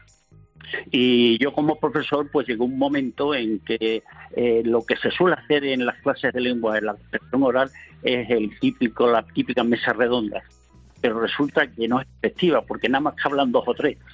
Y yo como profesor pues llegó un momento en que eh, lo que se suele hacer en las clases de lengua, en la expresión oral, es el típico, la típica mesa redonda, pero resulta que no es efectiva porque nada más que hablan dos o tres,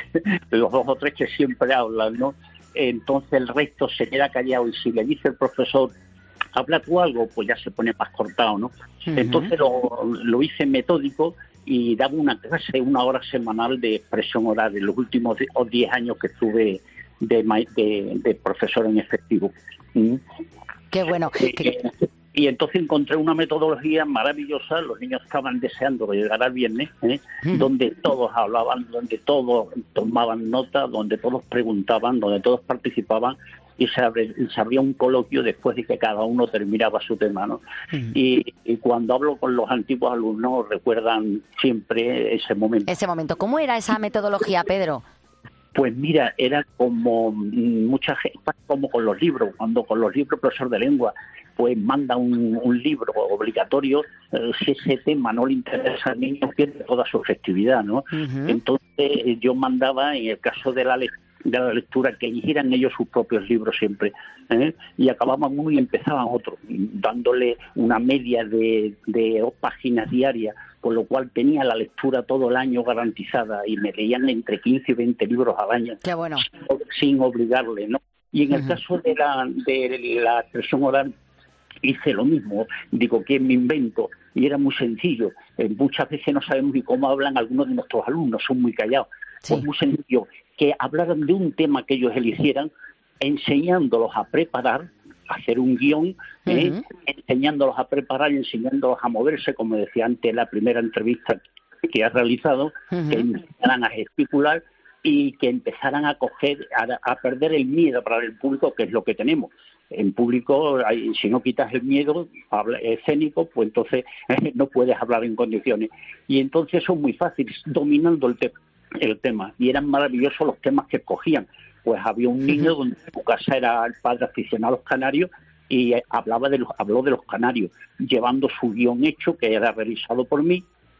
los dos o tres que siempre hablan, ¿no? Entonces el resto se queda callado y si le dice el profesor habla tú algo, pues ya se pone más cortado, ¿no? Uh-huh. Entonces lo, lo hice metódico y daba una clase, una hora semanal de expresión oral en los últimos diez años que estuve de, de, de profesor en efectivo. ¿Mm? Qué bueno. Eh, ¿Qué... Y entonces encontré una metodología maravillosa, los niños estaban deseando llegar al viernes, ¿eh? Mm. donde todos hablaban, donde todos tomaban nota, donde todos preguntaban, donde todos participaban, y se, abre, se abría un coloquio después de que cada uno terminaba su tema, ¿no? Uh-huh. y, y cuando hablo con los antiguos alumnos recuerdan siempre ese momento. Ese momento. ¿Cómo era esa metodología, Pedro? Pues mira, era como mucha gente, como con los libros, cuando con los libros profesor de lengua pues manda un, un libro obligatorio, eh, si ese tema no le interesa al niño pierde toda su efectividad, ¿no? Uh-huh. Entonces yo mandaba, en el caso de la lectura, de la lectura, que eligieran ellos sus propios libros siempre, ¿eh? Y acababan uno y empezaban otro, dándole una media de, de páginas diarias, con lo cual tenía la lectura todo el año garantizada y me leían entre quince y veinte libros al año. Qué bueno. Sin, sin obligarle, ¿no? Y en el uh-huh. caso de la, de la expresión oral hice lo mismo, digo que me invento y era muy sencillo. Eh, muchas veces no sabemos ni cómo hablan algunos de nuestros alumnos, son muy callados. Sí. Pues muy sencillo, que hablaran de un tema que ellos eligieran, enseñándolos a preparar, a hacer un guión, ¿eh? Uh-huh. enseñándolos a preparar y enseñándolos a moverse, como decía antes en la primera entrevista que has realizado, uh-huh. que empezaran a gesticular y que empezaran a coger, a, a perder el miedo para el público, que es lo que tenemos. En público, hay, si no quitas el miedo habla, escénico, pues entonces eh, no puedes hablar en condiciones. Y entonces eso es muy fácil, dominando el tema. el tema y eran maravillosos los temas que escogían. Pues había un niño uh-huh. donde su casa era el padre aficionado a los canarios y hablaba de los, habló de los canarios, llevando su guión hecho que era revisado por mí,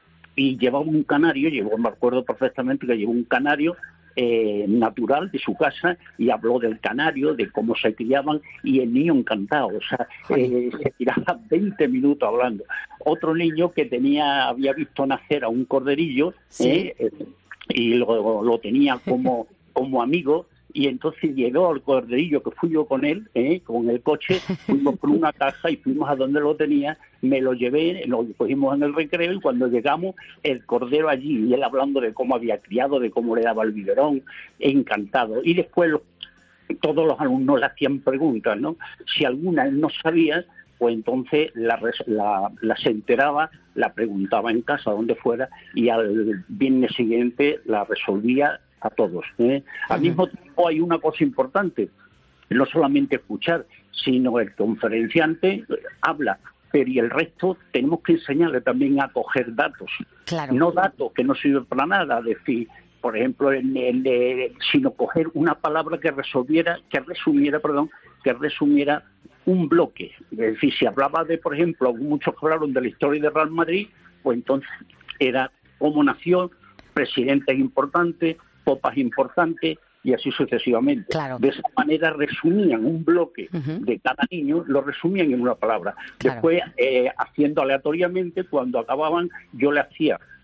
y llevaba un canario, llevó, me acuerdo perfectamente que llevó un canario eh, natural de su casa y habló del canario, de cómo se criaban, y el niño encantado, o sea, eh, se tiraba veinte minutos hablando. Otro niño que tenía había visto nacer a un corderillo, ¿sí? eh, eh, y lo, lo tenía como, como amigo, y entonces llegó al corderillo, que fui yo con él, ¿eh? con el coche, fuimos por una caja y fuimos a donde lo tenía, me lo llevé, lo cogimos en el recreo, y cuando llegamos, el cordero allí, y él hablando de cómo había criado, de cómo le daba el biberón, encantado. Y después los, todos los alumnos le hacían preguntas, ¿no? Si alguna él no sabía, pues entonces la, la, la se enteraba, la preguntaba en casa, donde fuera, y al viernes siguiente la resolvía a todos, ¿eh? Al uh-huh. mismo tiempo hay una cosa importante, no solamente escuchar, sino el conferenciante habla, pero y el resto tenemos que enseñarle también a coger datos, claro. no datos que no sirven para nada, decir, por ejemplo, en el, eh, sino coger una palabra que resolviera, que resumiera, perdón, que resumiera un bloque. Es decir, si hablaba de, por ejemplo, muchos hablaron de la historia de Real Madrid, pues entonces era cómo nació, presidentes importantes, copas importantes y así sucesivamente. Claro. De esa manera resumían un bloque uh-huh. de cada niño, lo resumían en una palabra. Claro. Después, eh, haciendo aleatoriamente, cuando acababan, yo le hacía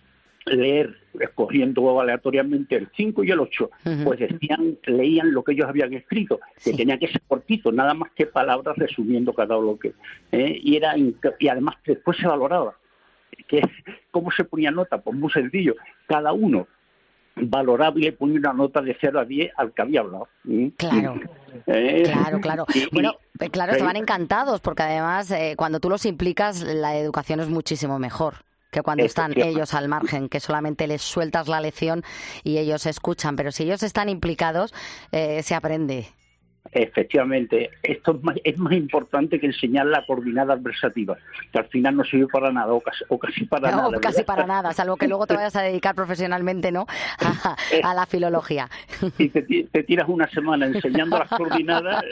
leer, escogiendo aleatoriamente el cinco y el ocho, uh-huh. pues decían, leían lo que ellos habían escrito, que sí. tenía que ser cortito, nada más que palabras resumiendo cada bloque. ¿eh? Y, era, y además después se valoraba. Que, ¿Cómo se ponía nota? Pues muy sencillo, cada uno valoraba y le ponía una nota de cero a diez al que había hablado. Claro, ¿Eh? claro, claro. Bueno, claro, estaban encantados, porque además eh, cuando tú los implicas, la educación es muchísimo mejor que cuando están ellos al margen, que solamente les sueltas la lección y ellos escuchan, pero si ellos están implicados, eh, se aprende. Efectivamente, esto es más, es más importante que enseñar la coordinada adversativa, que al final no sirve para nada, o casi, o casi para no, nada. casi ¿verdad? Para nada, salvo que luego te vayas a dedicar profesionalmente, ¿no?, a, a la filología. Y te, te tiras una semana enseñando las coordinadas,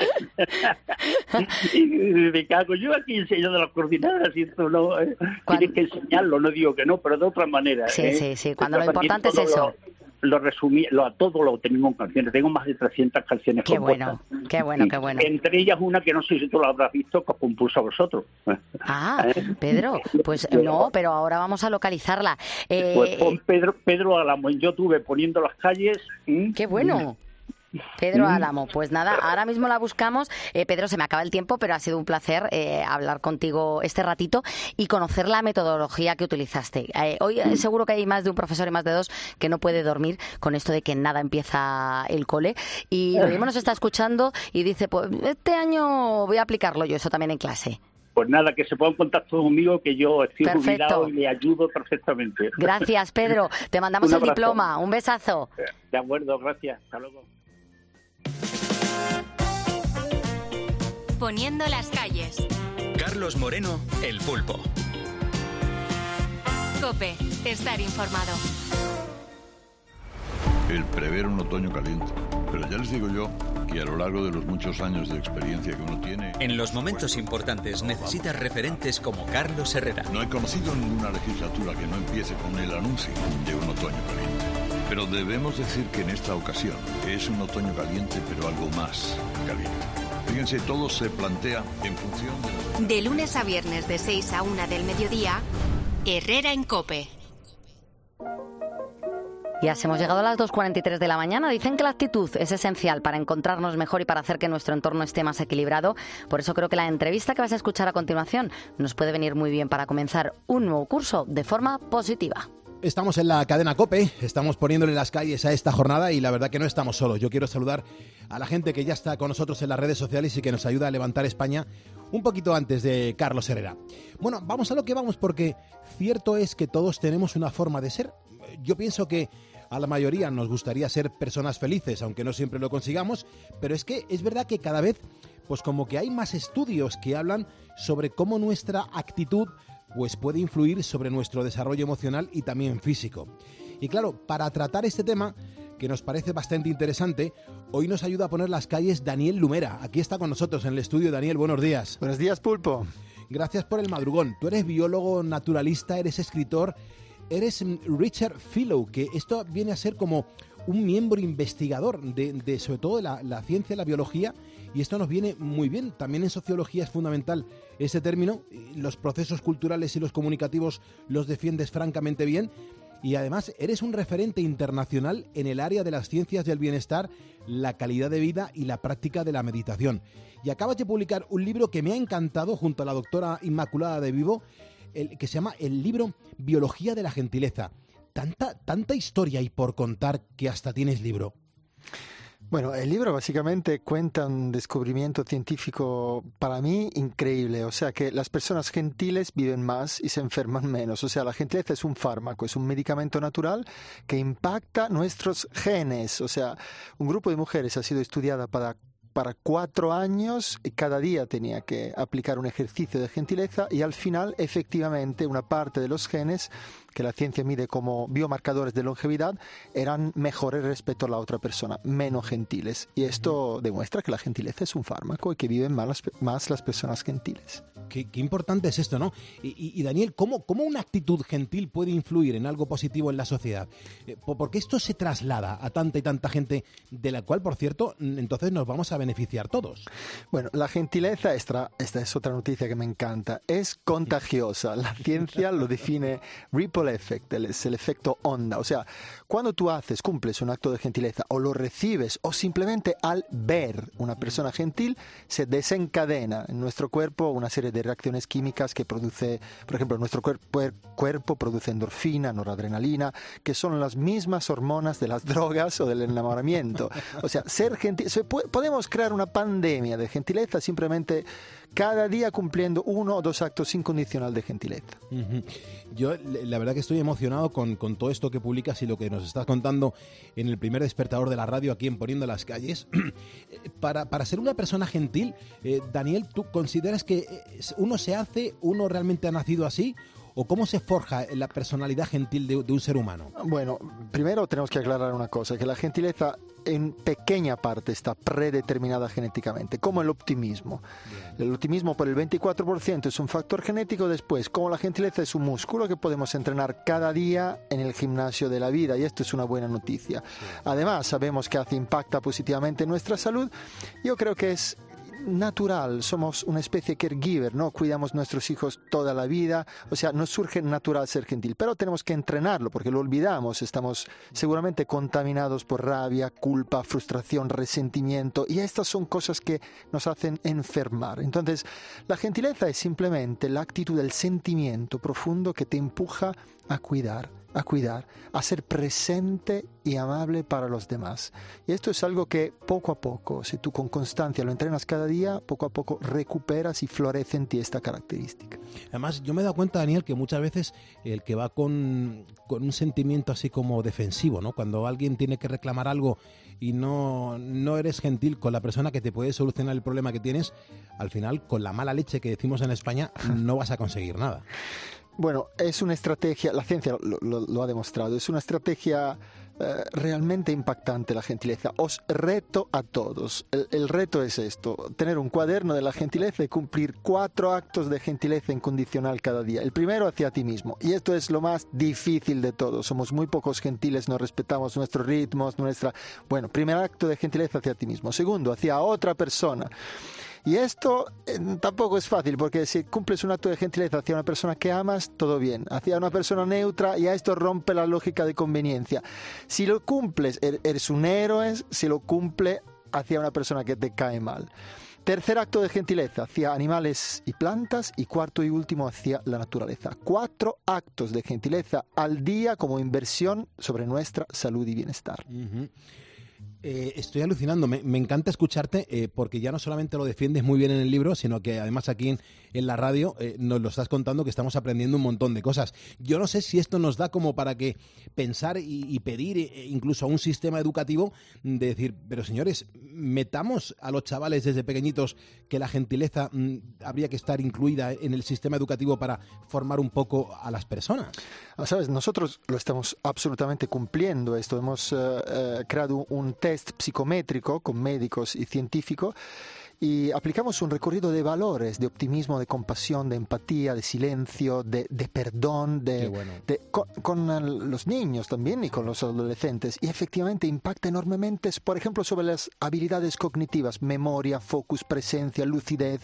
y me cago yo aquí enseñando las coordinadas, y esto no, eh, tienes que enseñarlo, no digo que no, pero de otra manera. Sí, eh. sí, sí, cuando lo importante es eso. Lo resumí, lo, a todo lo tengo en canciones, tengo más de trescientas canciones qué compuestas. Bueno, qué bueno, qué bueno. Entre ellas una que no sé si tú la habrás visto, que os compulso a vosotros. Ah, Pedro, pues no, pero ahora vamos a localizarla. Eh... Pues pon Pedro, Pedro Álamo en YouTube poniendo las calles. Qué bueno. Pedro Álamo, pues nada, ahora mismo la buscamos. eh, Pedro, se me acaba el tiempo, pero ha sido un placer eh, hablar contigo este ratito y conocer la metodología que utilizaste. eh, Hoy eh, seguro que hay más de un profesor y más de dos que no puede dormir con esto de que nada empieza el cole, y lo mismo nos está escuchando y dice, pues este año voy a aplicarlo yo, eso también en clase. Pues nada, que se ponga en contacto conmigo, que yo estoy Perfecto. jubilado y le ayudo perfectamente. Gracias, Pedro, te mandamos el diploma, un besazo. De acuerdo, gracias, hasta luego. Poniendo las calles. Carlos Moreno, El Pulpo. COPE, estar informado. El prever un otoño caliente. Pero ya les digo yo que a lo largo de los muchos años de experiencia que uno tiene... En los momentos importantes necesitas referentes como Carlos Herrera. No he conocido ninguna legislatura que no empiece con el anuncio de un otoño caliente. Pero debemos decir que en esta ocasión es un otoño caliente, pero algo más caliente. Fíjense, todo se plantea en función de... De lunes a viernes de seis a una del mediodía, Herrera en COPE. Ya hemos llegado a las dos cuarenta y tres de la mañana. Dicen que la actitud es esencial para encontrarnos mejor y para hacer que nuestro entorno esté más equilibrado. Por eso creo que la entrevista que vas a escuchar a continuación nos puede venir muy bien para comenzar un nuevo curso de forma positiva. Estamos en la cadena COPE, estamos poniéndole las calles a esta jornada y la verdad que no estamos solos. Yo quiero saludar a la gente que ya está con nosotros en las redes sociales y que nos ayuda a levantar España un poquito antes de Carlos Herrera. Bueno, vamos a lo que vamos, porque cierto es que todos tenemos una forma de ser. Yo pienso que a la mayoría nos gustaría ser personas felices, aunque no siempre lo consigamos, pero es que es verdad que cada vez, pues como que hay más estudios que hablan sobre cómo nuestra actitud pues puede influir sobre nuestro desarrollo emocional y también físico. Y claro, para tratar este tema, que nos parece bastante interesante, hoy nos ayuda a poner las calles Daniel Lumera. Aquí está con nosotros en el estudio. Daniel, buenos días. Buenos días, Pulpo. Gracias por el madrugón. Tú eres biólogo naturalista, eres escritor, eres Richard Fellow, que esto viene a ser como un miembro investigador de, de sobre todo de la, la ciencia, la biología, y esto nos viene muy bien. También en sociología es fundamental ese término. Los procesos culturales y los comunicativos los defiendes francamente bien, y además eres un referente internacional en el área de las ciencias del bienestar, la calidad de vida y la práctica de la meditación. Y acabas de publicar un libro que me ha encantado junto a la doctora Inmaculada de Vivo, el, que se llama el libro Biología de la Gentileza. Tanta, tanta historia hay por contar que hasta tienes libro. Bueno, el libro básicamente cuenta un descubrimiento científico para mí increíble. O sea, que las personas gentiles viven más y se enferman menos. O sea, la gentileza es un fármaco, es un medicamento natural que impacta nuestros genes. O sea, un grupo de mujeres ha sido estudiada para para cuatro años y cada día tenía que aplicar un ejercicio de gentileza, y al final efectivamente una parte de los genes que la ciencia mide como biomarcadores de longevidad eran mejores respecto a la otra persona, menos gentiles, y esto demuestra que la gentileza es un fármaco y que viven más las, más las personas gentiles. Qué, qué importante es esto, ¿no? Y, y, y Daniel, ¿cómo, ¿cómo una actitud gentil puede influir en algo positivo en la sociedad? Eh, ¿Por qué esto se traslada a tanta y tanta gente, de la cual, por cierto, entonces nos vamos a beneficiar todos? Bueno, la gentileza, esta, esta es otra noticia que me encanta, es contagiosa. La ciencia lo define Ripple ripple effect, es el efecto onda. O sea, cuando tú haces, cumples un acto de gentileza o lo recibes o simplemente al ver una persona gentil, se desencadena en nuestro cuerpo una serie de reacciones químicas que produce, por ejemplo, nuestro cuerpo, cuerpo produce endorfina, noradrenalina, que son las mismas hormonas de las drogas o del enamoramiento. O sea, ser gentil, podemos crear una pandemia de gentileza simplemente cada día cumpliendo uno o dos actos incondicional de gentileza. Uh-huh. Yo la verdad que estoy emocionado con, con todo esto que publicas y lo que nos estás contando en el primer despertador de la radio aquí en Poniendo las Calles. para, para ser una persona gentil, eh, Daniel, ¿tú consideras que uno se hace, uno realmente ha nacido así? ¿O cómo se forja la personalidad gentil de, de un ser humano? Bueno, primero tenemos que aclarar una cosa, que la gentileza en pequeña parte está predeterminada genéticamente, como el optimismo. Bien. El optimismo por el veinticuatro por ciento es un factor genético, después, como la gentileza es un músculo que podemos entrenar cada día en el gimnasio de la vida, y esto es una buena noticia. Sí. Además, sabemos que hace impacta positivamente en nuestra salud. Yo creo que es natural, somos una especie caregiver, ¿no? Cuidamos nuestros hijos toda la vida, o sea, nos surge natural ser gentil, pero tenemos que entrenarlo porque lo olvidamos, estamos seguramente contaminados por rabia, culpa, frustración, resentimiento, y estas son cosas que nos hacen enfermar. Entonces, la gentileza es simplemente la actitud del sentimiento profundo que te empuja a cuidar, a cuidar, a ser presente y amable para los demás. Y esto es algo que poco a poco, si tú con constancia lo entrenas cada día, poco a poco recuperas y florece en ti esta característica. Además, yo me he dado cuenta, Daniel, que muchas veces el que va con, con un sentimiento así como defensivo, ¿no? Cuando alguien tiene que reclamar algo y no, no eres gentil con la persona que te puede solucionar el problema que tienes, al final, con la mala leche que decimos en España, no vas a conseguir nada. Bueno, es una estrategia, la ciencia lo, lo, lo ha demostrado, es una estrategia eh, realmente impactante la gentileza. Os reto a todos, el, el reto es esto, tener un cuaderno de la gentileza y cumplir cuatro actos de gentileza incondicional cada día. El primero hacia ti mismo, y esto es lo más difícil de todo, somos muy pocos gentiles, no respetamos nuestros ritmos, nuestra... Bueno, primer acto de gentileza hacia ti mismo. Segundo, hacia otra persona. Y esto eh, tampoco es fácil, porque si cumples un acto de gentileza hacia una persona que amas, todo bien. Hacia una persona neutra, ya esto rompe la lógica de conveniencia. Si lo cumples, eres un héroe. Si lo cumple hacia una persona que te cae mal. Tercer acto de gentileza hacia animales y plantas. Y cuarto y último hacia la naturaleza. Cuatro actos de gentileza al día como inversión sobre nuestra salud y bienestar. Uh-huh. Eh, estoy alucinando, me, me encanta escucharte eh, porque ya no solamente lo defiendes muy bien en el libro, sino que además aquí en, en la radio eh, nos lo estás contando, que estamos aprendiendo un montón de cosas. Yo no sé si esto nos da como para que pensar y, y pedir eh, incluso a un sistema educativo de decir, pero señores, metamos a los chavales desde pequeñitos que la gentileza mm, habría que estar incluida en el sistema educativo para formar un poco a las personas. Sabes, nosotros lo estamos absolutamente cumpliendo esto, hemos uh, uh, creado un test psicométrico con médicos y científicos y aplicamos un recorrido de valores, de optimismo, de compasión, de empatía, de silencio, de, de perdón, de, bueno. de, con, con los niños también y con los adolescentes, y efectivamente impacta enormemente, por ejemplo, sobre las habilidades cognitivas, memoria, focus, presencia, lucidez,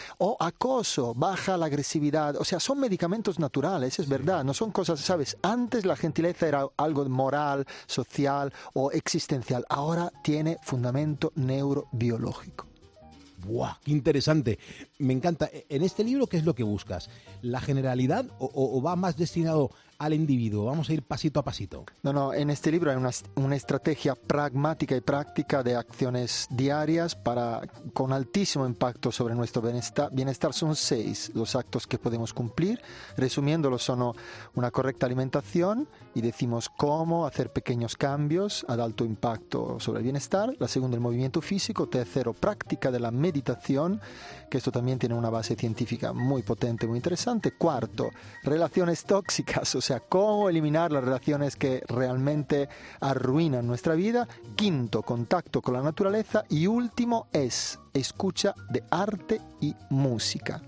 o acoso, baja la agresividad, o sea, son medicamentos naturales, es sí. verdad, no son cosas, ¿sabes? Antes la gentileza era algo moral, social o existencial, ahora tiene fundamento neurobiológico. ¡Buah! ¡Qué interesante! Me encanta. En este libro, ¿qué es lo que buscas? ¿La generalidad o, o va más destinado al individuo? Vamos a ir pasito a pasito. No, no, en este libro hay una, una estrategia pragmática y práctica de acciones diarias para, con altísimo impacto sobre nuestro bienestar. Bienestar son seis los actos que podemos cumplir. Resumiéndolo, son una correcta alimentación, y decimos cómo hacer pequeños cambios ad alto impacto sobre el bienestar. La segunda, el movimiento físico. Tercero, práctica de la meditación, que esto también tiene una base científica muy potente, muy interesante. Cuarto, relaciones tóxicas, o sea, cómo eliminar las relaciones que realmente arruinan nuestra vida. Quinto, contacto con la naturaleza. Y último es escucha de arte y música.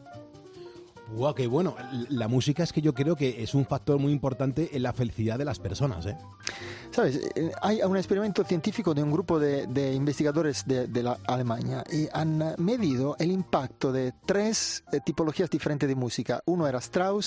¡Guau, qué bueno! La música es que yo creo que es un factor muy importante en la felicidad de las personas, ¿eh? Sabes, hay un experimento científico de un grupo de, de investigadores de, de la Alemania y han medido el impacto de tres tipologías diferentes de música. Uno era Strauss,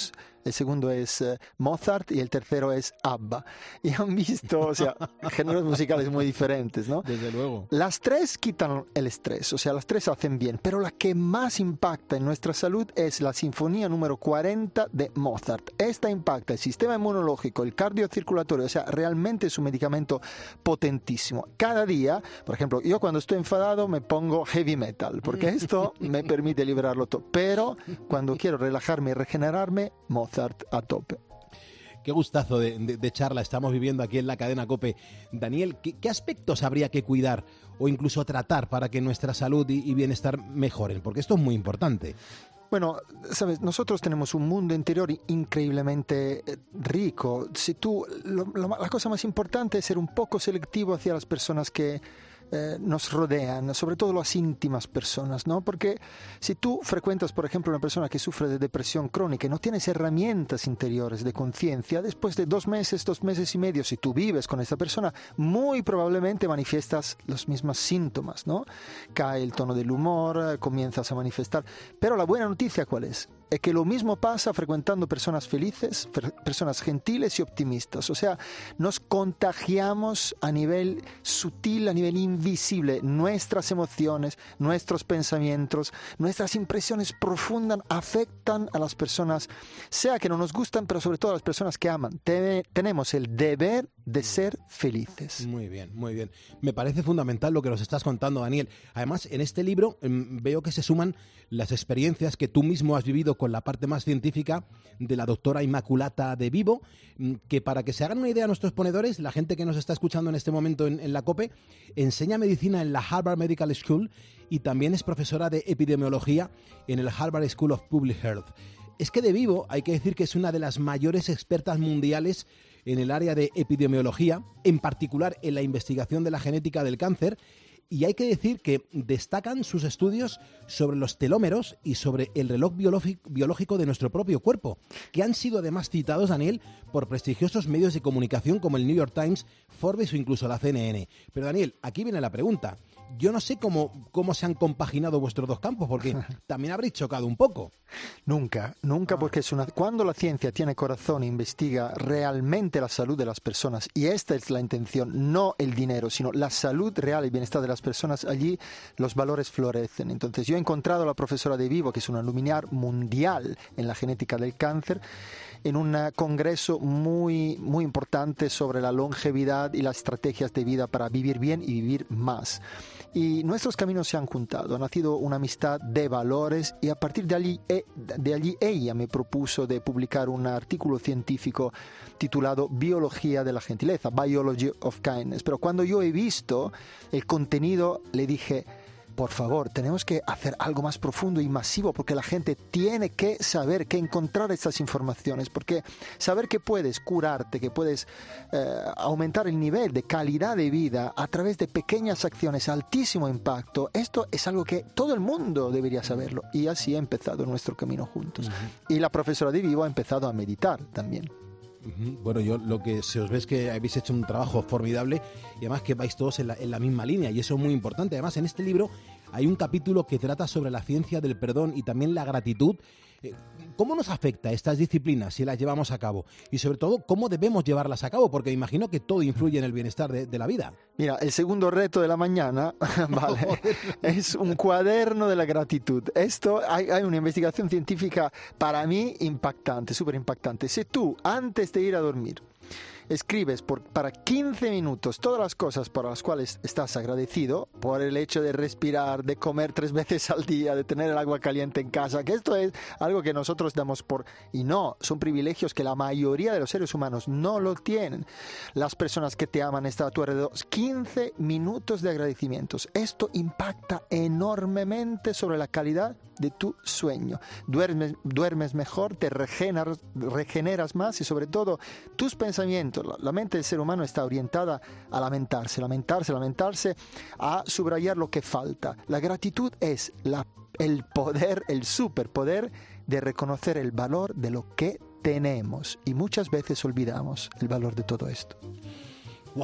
el segundo es uh, Mozart y el tercero es ABBA. Y han visto, o sea, géneros musicales muy diferentes, ¿no? Desde luego. Las tres quitan el estrés, o sea, las tres hacen bien, pero la que más impacta en nuestra salud es la Sinfonía número cuarenta de Mozart. Esta impacta el sistema inmunológico, el cardiocirculatorio, o sea, realmente es un medicamento potentísimo. Cada día, por ejemplo, yo cuando estoy enfadado me pongo heavy metal, porque esto me permite liberarlo todo, pero cuando quiero relajarme y regenerarme, Mozart a tope. Qué gustazo de, de, de charla estamos viviendo aquí en la cadena COPE. Daniel, ¿qué, qué aspectos habría que cuidar o incluso tratar para que nuestra salud y, y bienestar mejoren? Porque esto es muy importante. Bueno, sabes, nosotros tenemos un mundo interior increíblemente rico. Si tú, lo, lo, la cosa más importante es ser un poco selectivo hacia las personas que Eh, nos rodean, sobre todo las íntimas personas, ¿no? Porque si tú frecuentas, por ejemplo, una persona que sufre de depresión crónica y no tienes herramientas interiores de conciencia, después de dos meses, dos meses y medio, si tú vives con esta persona, muy probablemente manifiestas los mismos síntomas, ¿no? Cae el tono del humor, comienzas a manifestar. Pero la buena noticia, ¿cuál es? Es que lo mismo pasa frecuentando personas felices, personas gentiles y optimistas. O sea, nos contagiamos a nivel sutil, a nivel invisible. Nuestras emociones, nuestros pensamientos, nuestras impresiones profundas afectan a las personas, sea que no nos gustan, pero sobre todo a las personas que aman. Te- tenemos el deber de ser felices. Muy bien, muy bien. Me parece fundamental lo que nos estás contando, Daniel. Además, en este libro mmm, veo que se suman las experiencias que tú mismo has vivido con la parte más científica de la doctora Inmaculata de Vivo, mmm, que para que se hagan una idea nuestros ponedores, la gente que nos está escuchando en este momento en, en la COPE, enseña medicina en la Harvard Medical School y también es profesora de epidemiología en el Harvard School of Public Health. Es que de Vivo hay que decir que es una de las mayores expertas mundiales en el área de epidemiología, en particular en la investigación de la genética del cáncer, y hay que decir que destacan sus estudios sobre los telómeros y sobre el reloj biológico de nuestro propio cuerpo, que han sido además citados, Daniel, por prestigiosos medios de comunicación como el New York Times, Forbes o incluso la C N N. Pero Daniel, aquí viene la pregunta. Yo no sé cómo, cómo se han compaginado vuestros dos campos, porque también habréis chocado un poco. Nunca, nunca, porque es una... cuando la ciencia tiene corazón e investiga realmente la salud de las personas, y esta es la intención, no el dinero, sino la salud real y bienestar de las personas, allí los valores florecen. Entonces yo he encontrado a la profesora de Vivo, que es una luminaria mundial en la genética del cáncer, en un congreso muy, muy importante sobre la longevidad y las estrategias de vida para vivir bien y vivir más. Y nuestros caminos se han juntado, ha nacido una amistad de valores y a partir de allí, de allí ella me propuso de publicar un artículo científico titulado Biología de la Gentileza, Biology of Kindness. Pero cuando yo he visto el contenido le dije, por favor, tenemos que hacer algo más profundo y masivo porque la gente tiene que saber, que encontrar estas informaciones, porque saber que puedes curarte, que puedes eh, aumentar el nivel de calidad de vida a través de pequeñas acciones, altísimo impacto, esto es algo que todo el mundo debería saberlo. Y así ha empezado nuestro camino juntos. Uh-huh. Y la profesora de Vivo ha empezado a meditar también. Bueno, yo lo que se os ve es que habéis hecho un trabajo formidable y además que vais todos en la, en la misma línea y eso es muy importante. Además, en este libro hay un capítulo que trata sobre la ciencia del perdón y también la gratitud. ¿Cómo nos afecta estas disciplinas si las llevamos a cabo? Y sobre todo, ¿cómo debemos llevarlas a cabo? Porque me imagino que todo influye en el bienestar de, de la vida. Mira, el segundo reto de la mañana, vale, es un cuaderno de la gratitud. Esto, hay, hay una investigación científica para mí impactante, súper impactante. Si tú, antes de ir a dormir, escribes por, para quince minutos todas las cosas por las cuales estás agradecido, por el hecho de respirar, de comer tres veces al día, de tener el agua caliente en casa, que esto es algo que nosotros damos por... Y no, son privilegios que la mayoría de los seres humanos no lo tienen. Las personas que te aman están a tu alrededor. quince minutos de agradecimientos. Esto impacta enormemente sobre la calidad de tu sueño. Duermes, duermes mejor, te regeneras, regeneras más y sobre todo tus pensamientos. La, la mente del ser humano está orientada a lamentarse, lamentarse, lamentarse, a subrayar lo que falta. La gratitud es la, el poder, el superpoder de reconocer el valor de lo que tenemos y muchas veces olvidamos el valor de todo esto. ¡Wow!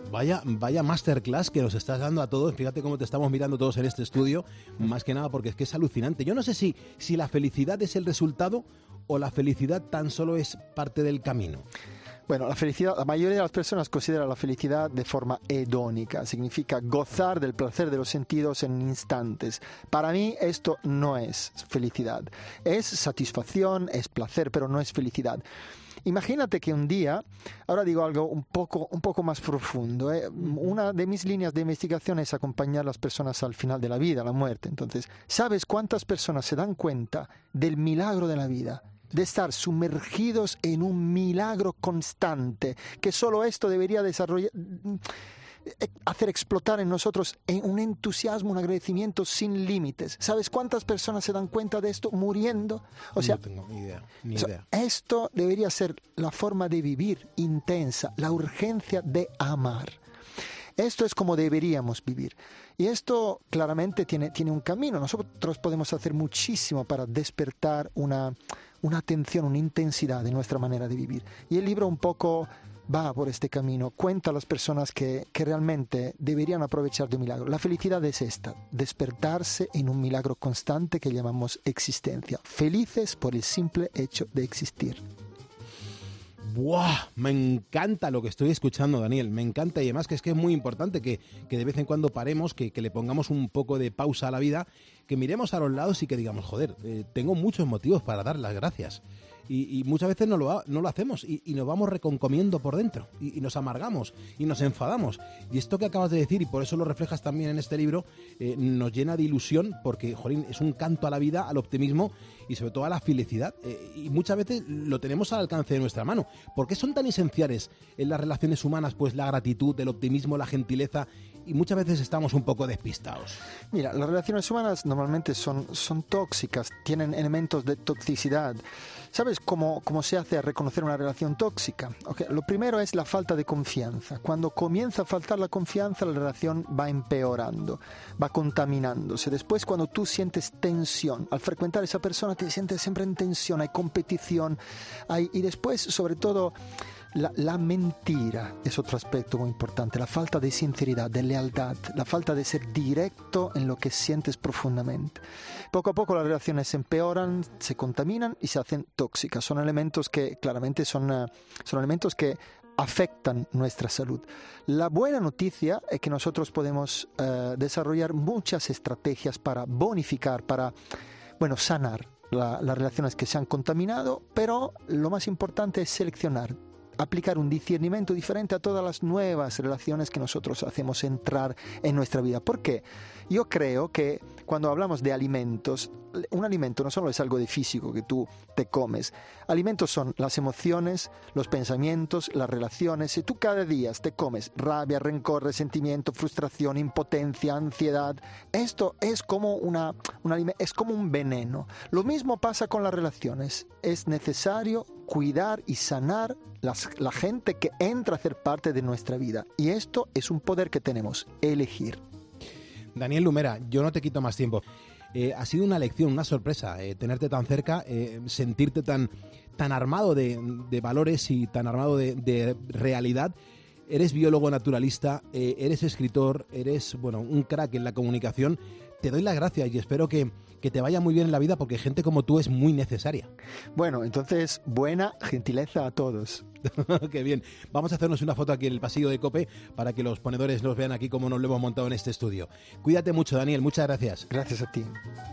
Vaya, vaya masterclass que nos estás dando a todos. Fíjate cómo te estamos mirando todos en este estudio, más que nada porque es que es alucinante. Yo no sé si, si la felicidad es el resultado o la felicidad tan solo es parte del camino. Bueno, la felicidad, la mayoría de las personas considera la felicidad de forma hedónica, significa gozar del placer de los sentidos en instantes. Para mí esto no es felicidad, es satisfacción, es placer, pero no es felicidad. Imagínate que un día, ahora digo algo un poco, un poco más profundo, ¿eh? Una de mis líneas de investigación es acompañar a las personas al final de la vida, a la muerte. Entonces, ¿sabes cuántas personas se dan cuenta del milagro de la vida? De estar sumergidos en un milagro constante, que solo esto debería desarrollar, hacer explotar en nosotros un entusiasmo, un agradecimiento sin límites. ¿Sabes cuántas personas se dan cuenta de esto muriendo? O sea, no tengo ni idea, ni so, idea. Esto debería ser la forma de vivir intensa, la urgencia de amar. Esto es como deberíamos vivir. Y esto claramente tiene, tiene un camino. Nosotros podemos hacer muchísimo para despertar una, una atención, una intensidad de nuestra manera de vivir. Y el libro un poco va por este camino. Cuenta a las personas que, que realmente deberían aprovechar de un milagro. La felicidad es esta, despertarse en un milagro constante que llamamos existencia. Felices por el simple hecho de existir. ¡Buah! Me encanta lo que estoy escuchando, Daniel, me encanta, y además que es que es muy importante que, que de vez en cuando paremos, que, que le pongamos un poco de pausa a la vida, que miremos a los lados y que digamos, joder, eh, tengo muchos motivos para dar las gracias. Y, y muchas veces no lo, no lo hacemos y, y nos vamos reconcomiendo por dentro y, y nos amargamos y nos enfadamos. Y esto que acabas de decir, y por eso lo reflejas también en este libro, eh, nos llena de ilusión porque, jolín, es un canto a la vida, al optimismo y sobre todo a la felicidad. Eh, y muchas veces lo tenemos al alcance de nuestra mano. ¿Por qué son tan esenciales en las relaciones humanas pues la gratitud, el optimismo, la gentileza? Y muchas veces estamos un poco despistados. Mira, las relaciones humanas normalmente son, son tóxicas, tienen elementos de toxicidad. ¿Sabes cómo, cómo se hace a reconocer una relación tóxica? Okay, lo primero es la falta de confianza. Cuando comienza a faltar la confianza, la relación va empeorando, va contaminándose. Después, cuando tú sientes tensión, al frecuentar a esa persona te sientes siempre en tensión, hay competición, hay, y después, sobre todo, La, la mentira es otro aspecto muy importante, la falta de sinceridad, de lealtad, la falta de ser directo en lo que sientes profundamente. Poco a poco las relaciones se empeoran, se contaminan y se hacen tóxicas. Son elementos que claramente son, uh, son elementos que afectan nuestra salud. La buena noticia es que nosotros podemos uh, desarrollar muchas estrategias para bonificar, para, bueno, sanar la, las relaciones que se han contaminado, pero lo más importante es seleccionar, aplicar un discernimiento diferente a todas las nuevas relaciones que nosotros hacemos entrar en nuestra vida. ¿Por qué? Yo creo que cuando hablamos de alimentos, un alimento no solo es algo de físico que tú te comes. Alimentos son las emociones, los pensamientos, las relaciones. Si tú cada día te comes rabia, rencor, resentimiento, frustración, impotencia, ansiedad, esto es como, una, un, es como un veneno. Lo mismo pasa con las relaciones. Es necesario cuidar y sanar las, la gente que entra a ser parte de nuestra vida. Y esto es un poder que tenemos, elegir. Daniel Lumera, yo no te quito más tiempo. Eh, ha sido una lección, una sorpresa, eh, tenerte tan cerca, eh, sentirte tan, tan armado de, de valores y tan armado de, de realidad. Eres biólogo naturalista, eh, eres escritor, eres bueno un crack en la comunicación. Te doy las gracias y espero que, que te vaya muy bien en la vida porque gente como tú es muy necesaria. Bueno, entonces, buena gentileza a todos. Qué bien. Vamos a hacernos una foto aquí en el pasillo de COPE para que los ponedores nos vean aquí como nos lo hemos montado en este estudio. Cuídate mucho, Daniel. Muchas gracias. Gracias a ti.